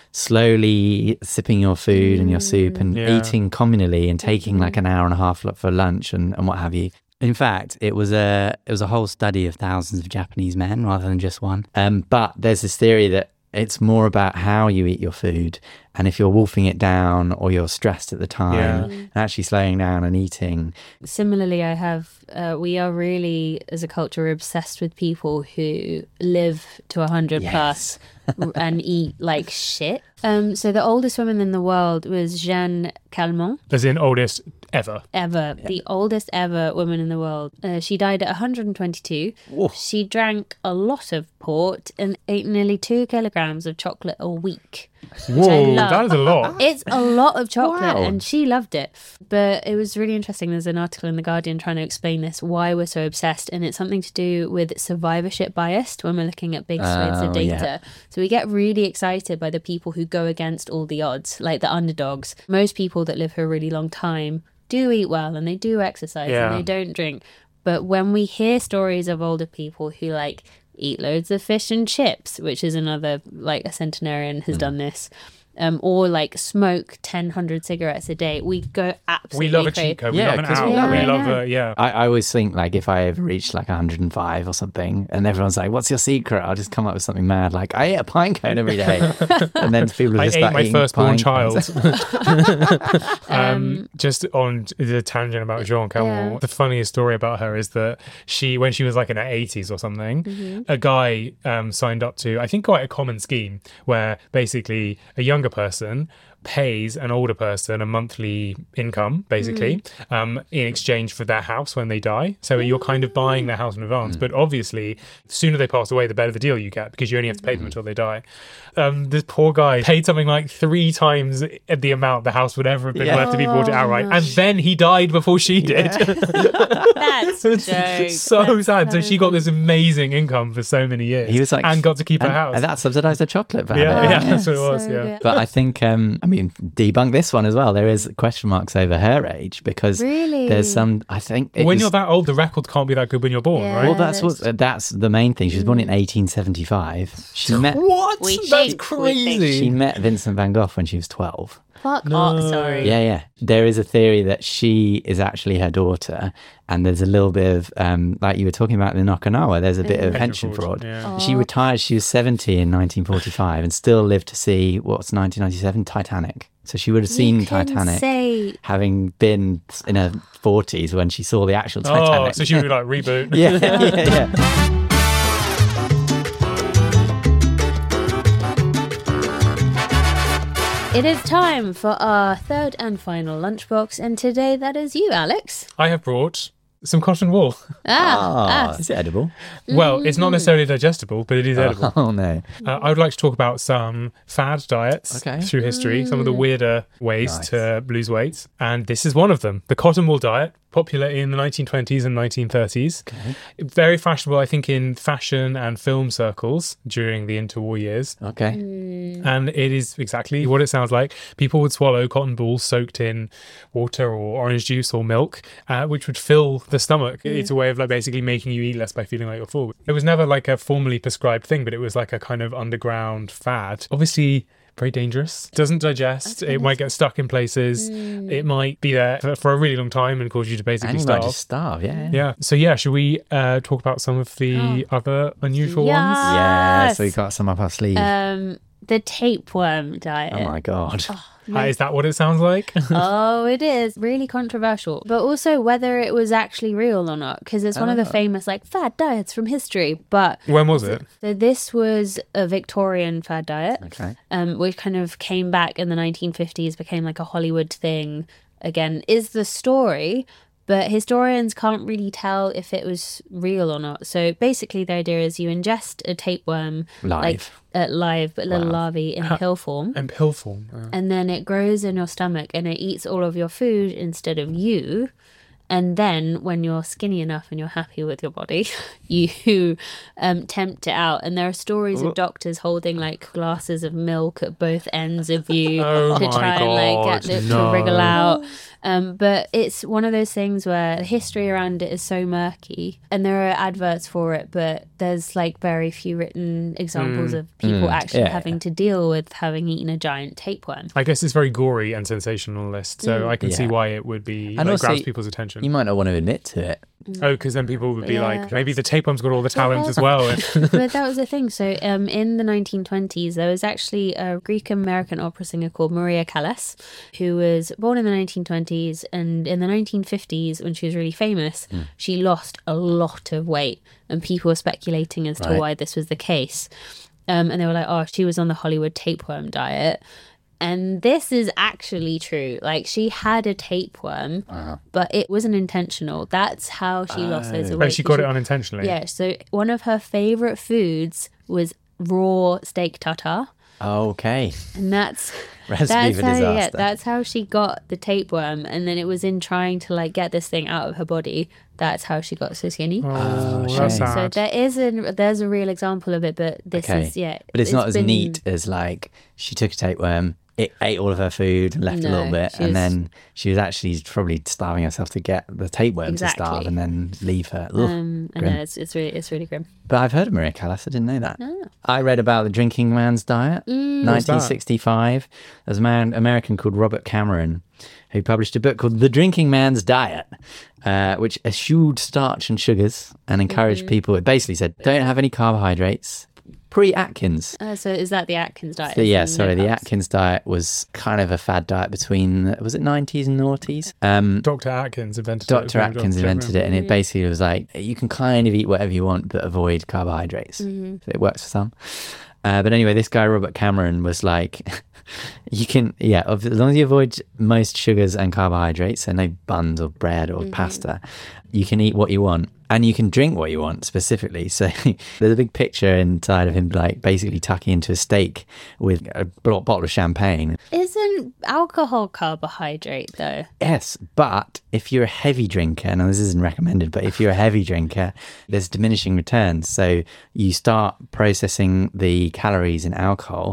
Speaker 2: slowly sipping your food and your soup and eating communally and taking like an hour and a half for lunch and what have you. In fact, it was a whole study of thousands of Japanese men rather than just one. But there's this theory that it's more about how you eat your food, and if you're wolfing it down or you're stressed at the time, and actually slowing down and eating.
Speaker 4: Similarly, we are really, as a culture, obsessed with people who live to 100 plus and eat like shit. So the oldest woman in the world was Jeanne Calment.
Speaker 3: As in oldest ever.
Speaker 4: The oldest ever woman in the world. She died at 122.
Speaker 2: Whoa.
Speaker 4: She drank a lot of port and ate nearly 2 kilograms of chocolate a week.
Speaker 3: Whoa, that is a lot.
Speaker 4: It's a lot of chocolate,
Speaker 2: Wow.
Speaker 4: and she loved it. But it was really interesting. There's an article in The Guardian trying to explain this, why we're so obsessed, and it's something to do with survivorship bias when we're looking at big swathes of data. So we get really excited by the people who go against all the odds, like the underdogs. Most people that live for a really long time do eat well, and they do exercise, and they don't drink. But when we hear stories of older people who like eat loads of fish and chips, which is another, like a centenarian has done this, or like smoke 1,000 cigarettes a day, we go absolutely
Speaker 3: We love a
Speaker 4: crazy.
Speaker 3: cheat code. We love an hour. We love
Speaker 2: I always think like if I ever reach like 105 or something and everyone's like, what's your secret? I'll just come up with something mad like, I eat a pine cone every day. And then people will
Speaker 3: I
Speaker 2: just
Speaker 3: ate
Speaker 2: start
Speaker 3: my
Speaker 2: eating
Speaker 3: firstborn
Speaker 2: pine
Speaker 3: child.
Speaker 2: cones.
Speaker 3: Just on the tangent about Jeanne Calment, the funniest story about her is that when she was like in her 80s or something, a guy signed up to, I think, quite a common scheme where basically a younger person pays an older person a monthly income, basically, in exchange for their house when they die. So you're kind of buying their house in advance. But obviously, the sooner they pass away, the better the deal you get, because you only have to pay them until they die. This poor guy paid something like 3 times the amount the house would ever have been worth if he bought it outright. And then he died before she did.
Speaker 4: That's
Speaker 3: so sad. So she got this amazing income for so many years.
Speaker 2: He was like,
Speaker 3: and got to keep her house.
Speaker 2: And that subsidised the chocolate for
Speaker 3: yeah,
Speaker 2: her.
Speaker 3: that's what it was.
Speaker 4: So good.
Speaker 2: But I think, debunk this one as well. There is question marks over her age because
Speaker 4: Really?
Speaker 2: there's some, I think...
Speaker 3: You're that old, the record can't be that good when you're born,
Speaker 4: Yeah.
Speaker 3: right?
Speaker 2: Well, that's the main thing. She was born in 1875. She met
Speaker 3: What?
Speaker 4: We
Speaker 3: That's
Speaker 4: think, we
Speaker 3: crazy.
Speaker 2: she met Vincent van Gogh when she was 12.
Speaker 4: Fuck off, sorry.
Speaker 2: Yeah. There is a theory that she is actually her daughter, and there's a little bit of, like you were talking about in Okinawa, there's a bit of pension fraud.
Speaker 3: Yeah.
Speaker 2: She retired, she was 70 in 1945 and still lived to see, what's 1997? Titanic. So she would have seen
Speaker 4: You can
Speaker 2: Titanic,
Speaker 4: say-
Speaker 2: having been in her 40s when she saw the actual Titanic.
Speaker 3: Oh, so she would be like, reboot.
Speaker 2: yeah.
Speaker 4: It is time for our third and final lunchbox, and today that is you, Alex.
Speaker 3: I have brought some cotton wool.
Speaker 2: Is it edible?
Speaker 3: Well, it's not necessarily digestible, but it is edible.
Speaker 2: Oh, no.
Speaker 3: I would like to talk about some fad diets through history, some of the weirder ways to lose weight. And this is one of them, the cotton wool diet. popular in the 1920s and 1930s. Very fashionable, I think, in fashion and film circles during the interwar years.
Speaker 2: Okay.
Speaker 3: And it is exactly what it sounds like. People would swallow cotton balls soaked in water or orange juice or milk, which would fill the stomach. It's a way of like basically making you eat less by feeling like you're full. It was never like a formally prescribed thing, but it was like a kind of underground fad. Obviously, very dangerous. Doesn't digest. It might get stuck in places. It might be there for a really long time and cause you to basically
Speaker 2: And you
Speaker 3: starve.
Speaker 2: might just starve, yeah.
Speaker 3: Yeah. So yeah, should we talk about some of the other unusual ones?
Speaker 2: Yeah, so we got some up our sleeve.
Speaker 4: The tapeworm diet.
Speaker 2: Oh my God.
Speaker 3: Is that what it sounds like?
Speaker 4: Oh, it is really controversial, but also whether it was actually real or not, because it's one of the famous like fad diets from history. But
Speaker 3: When was it?
Speaker 4: so this was a Victorian fad diet,
Speaker 2: Okay.
Speaker 4: which kind of came back in the 1950s, became like a Hollywood thing. Again, is the story, but historians can't really tell if it was real or not. So basically, the idea is you ingest a tapeworm
Speaker 2: Live.
Speaker 4: live, but little larvae in pill form.
Speaker 3: In pill form.
Speaker 4: And then it grows in your stomach and it eats all of your food instead of you. And then when you're skinny enough and you're happy with your body, you tempt it out. And there are stories of doctors holding like glasses of milk at both ends of you to try and like get it to wriggle out. But it's one of those things where the history around it is so murky, and there are adverts for it, but there's like very few written examples of people actually having to deal with having eaten a giant tapeworm.
Speaker 3: I guess it's very gory and sensationalist, so I can see
Speaker 2: Yeah.
Speaker 3: why it would be
Speaker 2: And also,
Speaker 3: grabs people's attention.
Speaker 2: You might not want to admit to it.
Speaker 3: Oh, because then people would be
Speaker 4: Yeah.
Speaker 3: like, maybe the tapeworm's got all the talent as well.
Speaker 4: But that was the thing. So in the 1920s, there was actually a Greek-American opera singer called Maria Callas, who was born in the 1920s. And in the 1950s, when she was really famous, she lost a lot of weight. And people were speculating as to why this was the case. And they were like, oh, she was on the Hollywood tapeworm diet. And this is actually true. Like, she had a tapeworm, but it wasn't intentional. That's how she lost loads of weight.
Speaker 3: But she got it unintentionally.
Speaker 4: Yeah, so one of her favourite foods was raw steak tartare.
Speaker 2: Okay.
Speaker 4: And that's
Speaker 2: Recipe for
Speaker 4: how,
Speaker 2: disaster.
Speaker 4: that's how she got the tapeworm. And then it was in trying to like get this thing out of her body. That's how she got so skinny.
Speaker 3: Oh,
Speaker 2: shame.
Speaker 3: that's
Speaker 4: So
Speaker 3: sad.
Speaker 4: there's a real example of it, but this
Speaker 2: Okay.
Speaker 4: is
Speaker 2: But it's not as
Speaker 4: been-
Speaker 2: neat as like she took a tapeworm, it ate all of her food and left a
Speaker 4: No,
Speaker 2: little bit,
Speaker 4: she
Speaker 2: and
Speaker 4: was-
Speaker 2: then she was actually probably starving herself to get the tapeworm to starve
Speaker 4: Exactly.
Speaker 2: and then leave her. Ugh,
Speaker 4: and
Speaker 2: grim.
Speaker 4: then it's really grim.
Speaker 2: But I've heard of Maria Callas. I didn't know that. I read about the drinking man's diet. 1965. There's a man, American called Robert Cameron, who published a book called The Drinking Man's Diet, which eschewed starch and sugars and encouraged people. It basically said, don't have any carbohydrates. Pre-Atkins.
Speaker 4: So is that the Atkins diet?
Speaker 2: So, yeah,
Speaker 4: Is
Speaker 2: sorry,
Speaker 4: no
Speaker 2: the
Speaker 4: carbs?
Speaker 2: Atkins diet was kind of a fad diet between, was it 90s and noughties?
Speaker 3: Dr. Atkins invented it.
Speaker 2: Dr. Atkins invented it, and it basically was like, you can kind of eat whatever you want, but avoid carbohydrates. So it works for some. But anyway, this guy, Robert Cameron, was like, you can, as long as you avoid most sugars and carbohydrates, so no buns or bread or pasta, you can eat what you want. And you can drink what you want specifically. So there's a big picture inside of him, like basically tucking into a steak with a bottle of champagne.
Speaker 4: Isn't alcohol carbohydrate though?
Speaker 2: Yes, but if you're a heavy drinker, and this isn't recommended, but if you're a heavy drinker, there's diminishing returns. So you start processing the calories in alcohol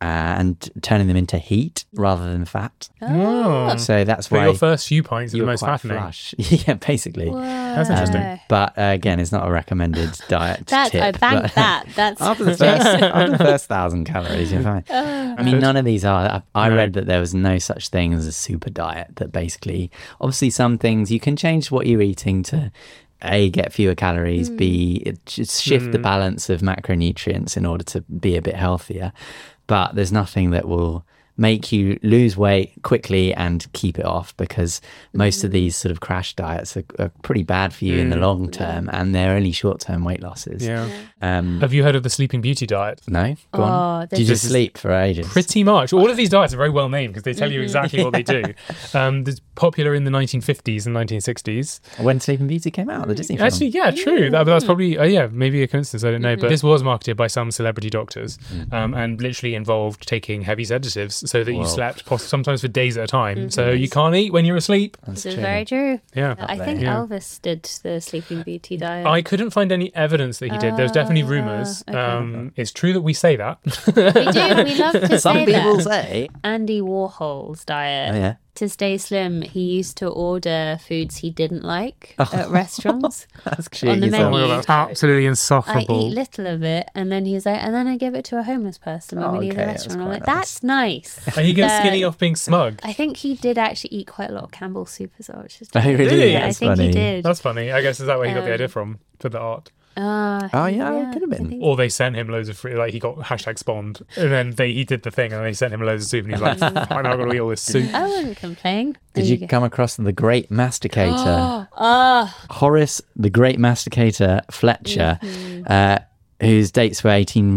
Speaker 2: and turning them into heat rather than fat.
Speaker 3: Oh.
Speaker 2: So that's
Speaker 3: But
Speaker 2: why
Speaker 3: your first few pints are the
Speaker 2: you're
Speaker 3: most
Speaker 2: quite
Speaker 3: fattening.
Speaker 2: flush. Yeah, basically.
Speaker 3: That's interesting.
Speaker 2: But again, it's not a recommended diet
Speaker 4: That
Speaker 2: tip.
Speaker 4: I banked
Speaker 2: but-
Speaker 4: that. That's
Speaker 2: After the first 1,000 calories, you're fine. I mean, none of these are. I read that there was no such thing as a super diet. That basically, obviously, some things you can change what you're eating to A, get fewer calories, B, just shift the balance of macronutrients in order to be a bit healthier. But there's nothing that will make you lose weight quickly and keep it off, because most of these sort of crash diets are pretty bad for you in the long term, and they're only short-term weight losses.
Speaker 3: Yeah. Have you heard of the Sleeping Beauty diet?
Speaker 2: No? Go on.
Speaker 4: this
Speaker 2: Do you just
Speaker 3: is-
Speaker 2: sleep for ages?
Speaker 3: Pretty much. All of these diets are very well named because they tell you exactly what they do. It's popular in the 1950s and 1960s.
Speaker 2: When Sleeping Beauty came out, the Disney film.
Speaker 3: Actually, yeah, true. That's probably, maybe a coincidence. I don't know. But this was marketed by some celebrity doctors and literally involved taking heavy sedatives so that you
Speaker 2: Whoa.
Speaker 3: slept sometimes for days at a time. So you can't eat when you're asleep.
Speaker 2: That's
Speaker 4: This is
Speaker 2: true.
Speaker 4: very true.
Speaker 3: Yeah.
Speaker 4: I think
Speaker 3: Yeah.
Speaker 4: Elvis did the Sleeping Beauty diet.
Speaker 3: I couldn't find any evidence that he did. There's definitely rumours.
Speaker 4: okay.
Speaker 3: It's true that we say that.
Speaker 4: We do. We love to
Speaker 2: Some
Speaker 4: say
Speaker 2: people
Speaker 4: that.
Speaker 2: say.
Speaker 4: Andy Warhol's diet.
Speaker 2: Oh, yeah.
Speaker 4: To stay slim, he used to order foods he didn't like at restaurants.
Speaker 2: That's
Speaker 4: On the
Speaker 2: cheeky.
Speaker 4: menu.
Speaker 3: Oh my God, that's absolutely
Speaker 4: I
Speaker 3: insufferable.
Speaker 4: eat little of it, and then he's like, and then I give it to a homeless person when
Speaker 2: Oh,
Speaker 4: we leave the
Speaker 2: okay, that's
Speaker 4: restaurant. I'm
Speaker 2: quite
Speaker 4: like,
Speaker 2: nice.
Speaker 4: that's nice.
Speaker 3: And he gets
Speaker 4: Uh,
Speaker 3: skinny off being smug.
Speaker 4: I think he did actually eat quite a lot of Campbell's soup as well. Which is
Speaker 2: Oh, really?
Speaker 3: Really?
Speaker 4: Yeah, I
Speaker 2: That's
Speaker 4: think
Speaker 2: funny.
Speaker 4: he did.
Speaker 3: That's funny. I guess is that where he got the
Speaker 4: Um,
Speaker 3: idea from for the art?
Speaker 2: Oh, yeah, it could have
Speaker 4: I
Speaker 2: been.
Speaker 4: think-
Speaker 3: Or they sent him loads of free, like he got #spawned, and then he did the thing, and they sent him loads of soup, and he's like, "I'm not going to eat all this soup."
Speaker 4: I wouldn't complain.
Speaker 2: Did
Speaker 4: There
Speaker 2: you
Speaker 4: go.
Speaker 2: come across the Great Masticator?
Speaker 4: Oh,
Speaker 2: Horace the Great Masticator Fletcher, whose dates were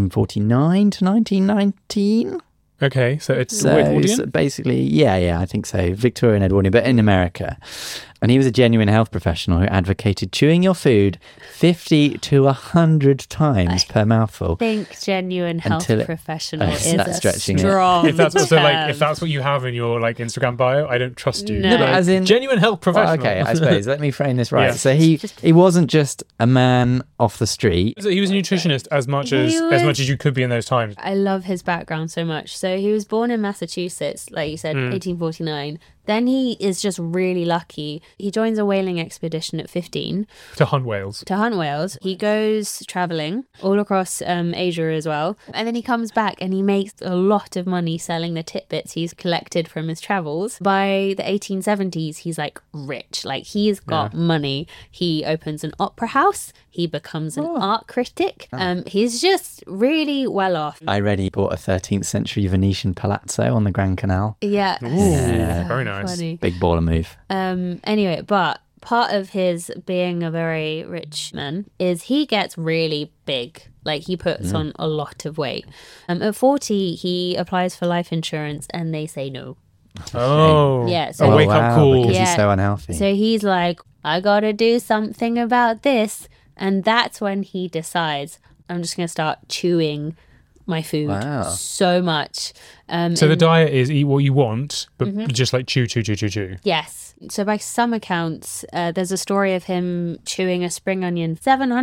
Speaker 2: 1849 to 1919.
Speaker 3: Okay, so it's
Speaker 2: So
Speaker 3: Edwardian?
Speaker 2: basically, yeah, I think so. Victorian Edwardian, but in America. And he was a genuine health professional who advocated chewing your food 50 to 100 times per mouthful.
Speaker 4: think genuine health
Speaker 2: Until it-
Speaker 4: professional
Speaker 2: That's
Speaker 4: is a
Speaker 2: stretching it.
Speaker 4: strong
Speaker 3: If that's also like
Speaker 4: term.
Speaker 3: if that's what you have in your like Instagram bio, I don't trust you.
Speaker 4: No. No, but
Speaker 3: Like,
Speaker 2: as in-
Speaker 3: genuine health
Speaker 2: Well,
Speaker 3: professional.
Speaker 2: okay, I suppose. Let me frame this right.
Speaker 3: Yeah.
Speaker 2: So he wasn't just a man off the street.
Speaker 3: So he was a nutritionist as much as you could be in those times.
Speaker 4: I love his background so much. So he was born in Massachusetts, like you said, 1849. Then he is just really lucky. He joins a whaling expedition at 15
Speaker 3: To hunt whales.
Speaker 4: to hunt whales. He goes traveling all across Asia as well. And then he comes back and he makes a lot of money selling the tidbits he's collected from his travels. By the 1870s, he's like rich. Like he's got money. He opens an opera house. He becomes an art critic. He's just really well off.
Speaker 2: I read he bought a 13th century Venetian palazzo on the Grand Canal.
Speaker 4: Yeah.
Speaker 3: Very nice.
Speaker 4: Funny.
Speaker 2: Big baller move.
Speaker 4: Anyway, but part of his being a very rich man is he gets really big. Like he puts on a lot of weight. At 40, he applies for life insurance and they say no.
Speaker 3: Oh.
Speaker 4: Yeah, so-
Speaker 3: a wake up call.
Speaker 2: because he's
Speaker 4: Yeah.
Speaker 2: so unhealthy.
Speaker 4: So he's like, I gotta do something about this. And that's when he decides, I'm just gonna start chewing my food
Speaker 2: Wow.
Speaker 4: so much.
Speaker 3: So the diet is eat what you want, but
Speaker 4: Mm-hmm.
Speaker 3: just like chew.
Speaker 4: Yes. So by some accounts, there's a story of him chewing a spring onion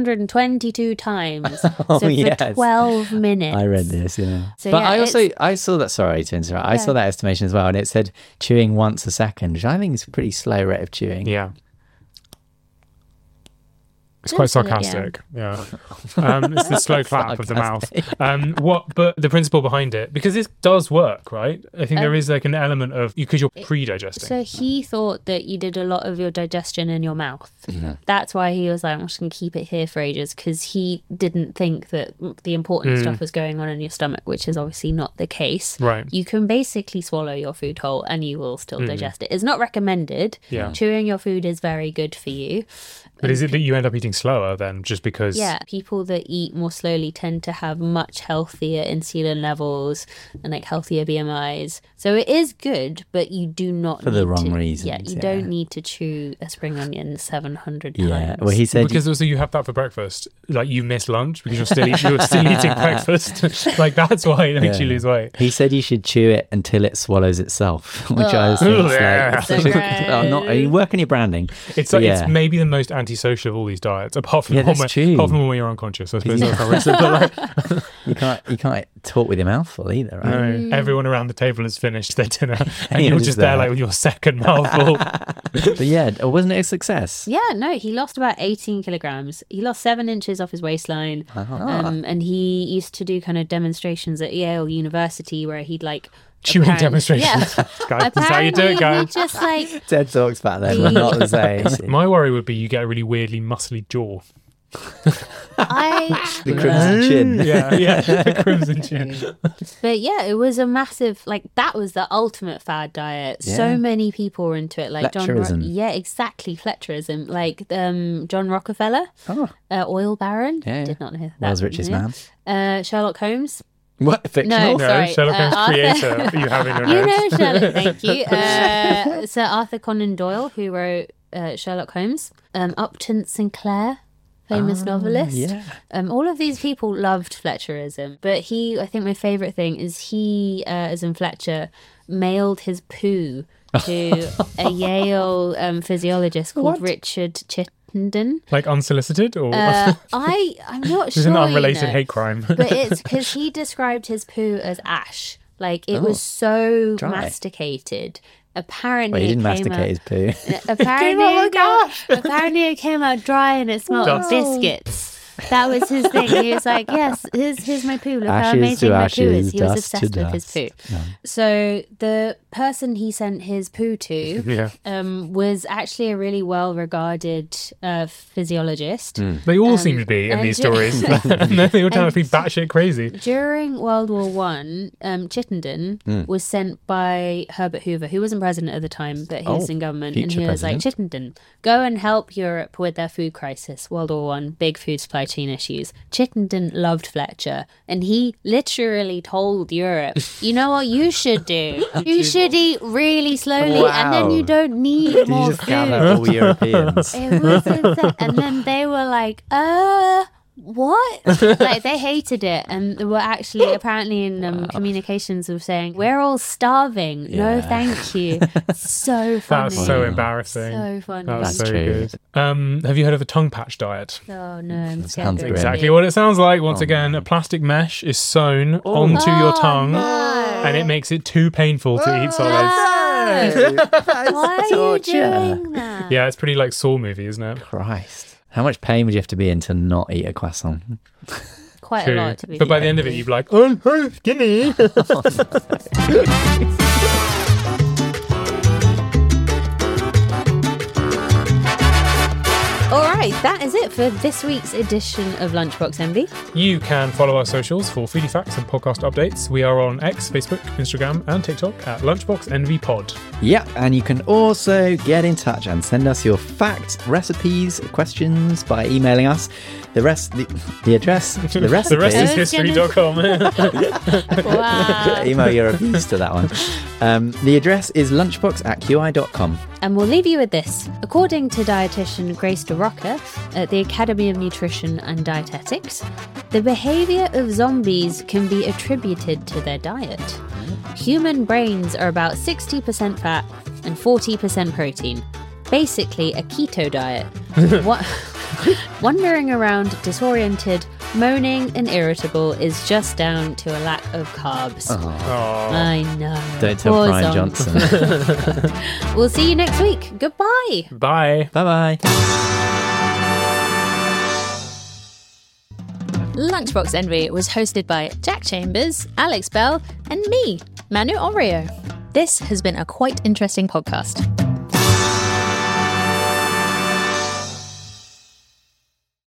Speaker 4: 722 times. So for
Speaker 2: yes.
Speaker 4: 12 minutes.
Speaker 2: I read this, yeah.
Speaker 4: So,
Speaker 2: but
Speaker 4: yeah,
Speaker 2: I saw that, sorry to interrupt, I saw that estimation as well, and it said chewing once a second, which I think is a pretty slow rate of chewing.
Speaker 3: Yeah. It's quite
Speaker 4: Absolutely,
Speaker 3: sarcastic. Yeah. It's the slow clap of the mouth. But the principle behind it, because this does work, right? I think there is like an element of, because you're pre-digesting.
Speaker 4: So he thought that you did a lot of your digestion in your mouth. That's why he was like, I'm just going to keep it here for ages, because he didn't think that the important stuff was going on in your stomach, which is obviously not the case.
Speaker 3: Right.
Speaker 4: You can basically swallow your food whole and you will still digest it. It's not recommended.
Speaker 3: Yeah.
Speaker 4: Chewing your food is very good for you.
Speaker 3: But is it that you end up eating slower then, just because?
Speaker 4: Yeah, people that eat more slowly tend to have much healthier insulin levels and like healthier BMIs. So it is good, but you do not
Speaker 2: For the
Speaker 4: need
Speaker 2: wrong
Speaker 4: to-
Speaker 2: reasons,
Speaker 4: Yeah, you
Speaker 2: yeah.
Speaker 4: don't need to chew a spring onion 700
Speaker 2: Yeah.
Speaker 4: times.
Speaker 2: Well, he said
Speaker 3: Because also you have that for breakfast, like you miss lunch because you're still eating breakfast. Like that's why it makes you lose weight.
Speaker 2: he said you should chew it until it swallows itself, which I was
Speaker 3: Ugh.
Speaker 2: thinking,
Speaker 3: Yeah.
Speaker 2: like,
Speaker 4: So
Speaker 2: I'm not. Are you working your branding?
Speaker 3: It's
Speaker 2: But
Speaker 3: like
Speaker 2: yeah.
Speaker 3: it's maybe the most antisocial of all these diets, apart from
Speaker 2: Yeah,
Speaker 3: the one
Speaker 2: that's true.
Speaker 3: apart from when you're unconscious. I suppose that's how it's but like,
Speaker 2: You can't talk with your mouth full either, right?
Speaker 3: no, everyone around the table has finished their dinner, and
Speaker 2: you're
Speaker 3: you're
Speaker 2: just
Speaker 3: just there
Speaker 2: there.
Speaker 3: like with your second mouthful.
Speaker 2: But yeah, wasn't it a success?
Speaker 4: Yeah, no, he lost about 18 kilograms. He lost 7 inches off his waistline. And he used to do kind of demonstrations at Yale University where he'd like
Speaker 3: Chewing
Speaker 4: apparent-
Speaker 3: demonstrations.
Speaker 4: Yeah.
Speaker 3: Guys, that's how you do it,
Speaker 4: Apparently,
Speaker 3: guys.
Speaker 4: he just like
Speaker 2: TED Talks back then were not the same.
Speaker 3: My worry would be you get a really weirdly muscly jaw.
Speaker 2: The crimson chin.
Speaker 3: Yeah, the crimson chin.
Speaker 4: But yeah, it was a massive, like, that was the ultimate fad diet.
Speaker 2: Yeah.
Speaker 4: So many people were into it. Like
Speaker 2: Fletcherism.
Speaker 4: yeah, exactly, Fletcherism. Like John Rockefeller, oil baron.
Speaker 2: Yeah, yeah.
Speaker 4: Did not know that.
Speaker 2: World's richest man.
Speaker 4: Sherlock Holmes.
Speaker 2: What? Fictional?
Speaker 4: No.
Speaker 3: No,
Speaker 4: Sorry,
Speaker 3: Sherlock Holmes
Speaker 4: Arthur.
Speaker 3: creator. You have in your
Speaker 4: You
Speaker 3: notes.
Speaker 4: know Sherlock, thank you. Sir Arthur Conan Doyle, who wrote Sherlock Holmes. Upton Sinclair. famous novelist.
Speaker 2: Yeah.
Speaker 4: All of these people loved Fletcherism, but I think my favourite thing is he, as in Fletcher, mailed his poo to a Yale physiologist called Richard Chittenden.
Speaker 3: Like unsolicited, or
Speaker 4: I'm not
Speaker 3: this
Speaker 4: sure.
Speaker 3: is an unrelated
Speaker 4: you know,
Speaker 3: hate crime.
Speaker 4: but it's because he described his poo as ash. Like it was so
Speaker 2: dry.
Speaker 4: masticated. Apparently,
Speaker 2: Well, he didn't
Speaker 4: it came
Speaker 2: masticate his poo.
Speaker 4: Apparently, it came out dry and it smelled of biscuits. That was his thing. He was like, "Yes, here's my poo. Look how
Speaker 2: Ashes
Speaker 4: amazing
Speaker 2: to
Speaker 4: my poo
Speaker 2: ashes,
Speaker 4: is." He was
Speaker 2: dust
Speaker 4: obsessed
Speaker 2: to
Speaker 4: with his poo.
Speaker 2: dust.
Speaker 4: So the person he sent his poo to
Speaker 3: Yeah.
Speaker 4: was actually a really well-regarded physiologist.
Speaker 3: They all seem to be in
Speaker 4: and
Speaker 3: these stories. And then they all turn out to be batshit crazy.
Speaker 4: During World War One, Chittenden was sent by Herbert Hoover, who wasn't president at the time, but he was in government, and he
Speaker 2: future
Speaker 4: was like, Chittenden, go and help Europe with their food crisis. World War One, big food supply chain issues. Chittenden loved Fletcher, and he literally told Europe, you know what you should do? You should eat really slowly, and then you don't need
Speaker 2: Did
Speaker 4: more
Speaker 2: you just
Speaker 4: food.
Speaker 2: gather all Europeans?
Speaker 4: It was insane. And then they were like, what? Like they hated it, and they were actually apparently in communications of saying, we're all starving. No,
Speaker 2: Yeah.
Speaker 4: thank you. So funny.
Speaker 3: That's so embarrassing.
Speaker 4: So funny.
Speaker 3: That's
Speaker 2: That's
Speaker 3: so
Speaker 2: true.
Speaker 3: good. Have you heard of a tongue patch diet?
Speaker 4: Oh no, I'm scared.
Speaker 2: sounds
Speaker 4: of
Speaker 2: great.
Speaker 3: Exactly what it sounds like. Once again, a plastic mesh is sewn onto your tongue, and it makes it too painful to eat solids.
Speaker 4: Why are you
Speaker 2: torture.
Speaker 4: doing that?
Speaker 3: Yeah, it's pretty like Saw movie, isn't it?
Speaker 2: Christ. How much pain would you have to be in to not eat a croissant?
Speaker 4: Quite
Speaker 3: True.
Speaker 4: a lot to be
Speaker 3: But by the
Speaker 4: fair.
Speaker 3: end of it, you'd be like, oh, skinny.
Speaker 4: All right, that is it for this week's edition of Lunchbox Envy.
Speaker 3: You can follow our socials for foodie facts and podcast updates. We are on X, Facebook, Instagram, and TikTok at Lunchbox Envy Pod.
Speaker 2: Yeah, and you can also get in touch and send us your facts, recipes, questions by emailing us. The address, the recipe.
Speaker 3: The rest is
Speaker 4: I was gonna-
Speaker 3: history.com.
Speaker 4: Wow.
Speaker 2: Email your reviews to that one. The address is lunchbox@qi.com.
Speaker 4: And we'll leave you with this. According to dietitian Grace DeRocca at the Academy of Nutrition and Dietetics, the behavior of zombies can be attributed to their diet. Human brains are about 60% fat and 40% protein. Basically, a keto diet. Wandering around disoriented, moaning, and irritable is just down to a lack of carbs. I know.
Speaker 2: Don't tell
Speaker 4: Poor
Speaker 2: Brian
Speaker 4: zombies.
Speaker 2: Johnson.
Speaker 4: We'll see you next week. Goodbye.
Speaker 3: Bye.
Speaker 2: Bye-bye.
Speaker 1: Lunchbox Envy was hosted by Jack Chambers, Alex Bell, and me, Manu Oreo. This has been a quite interesting podcast.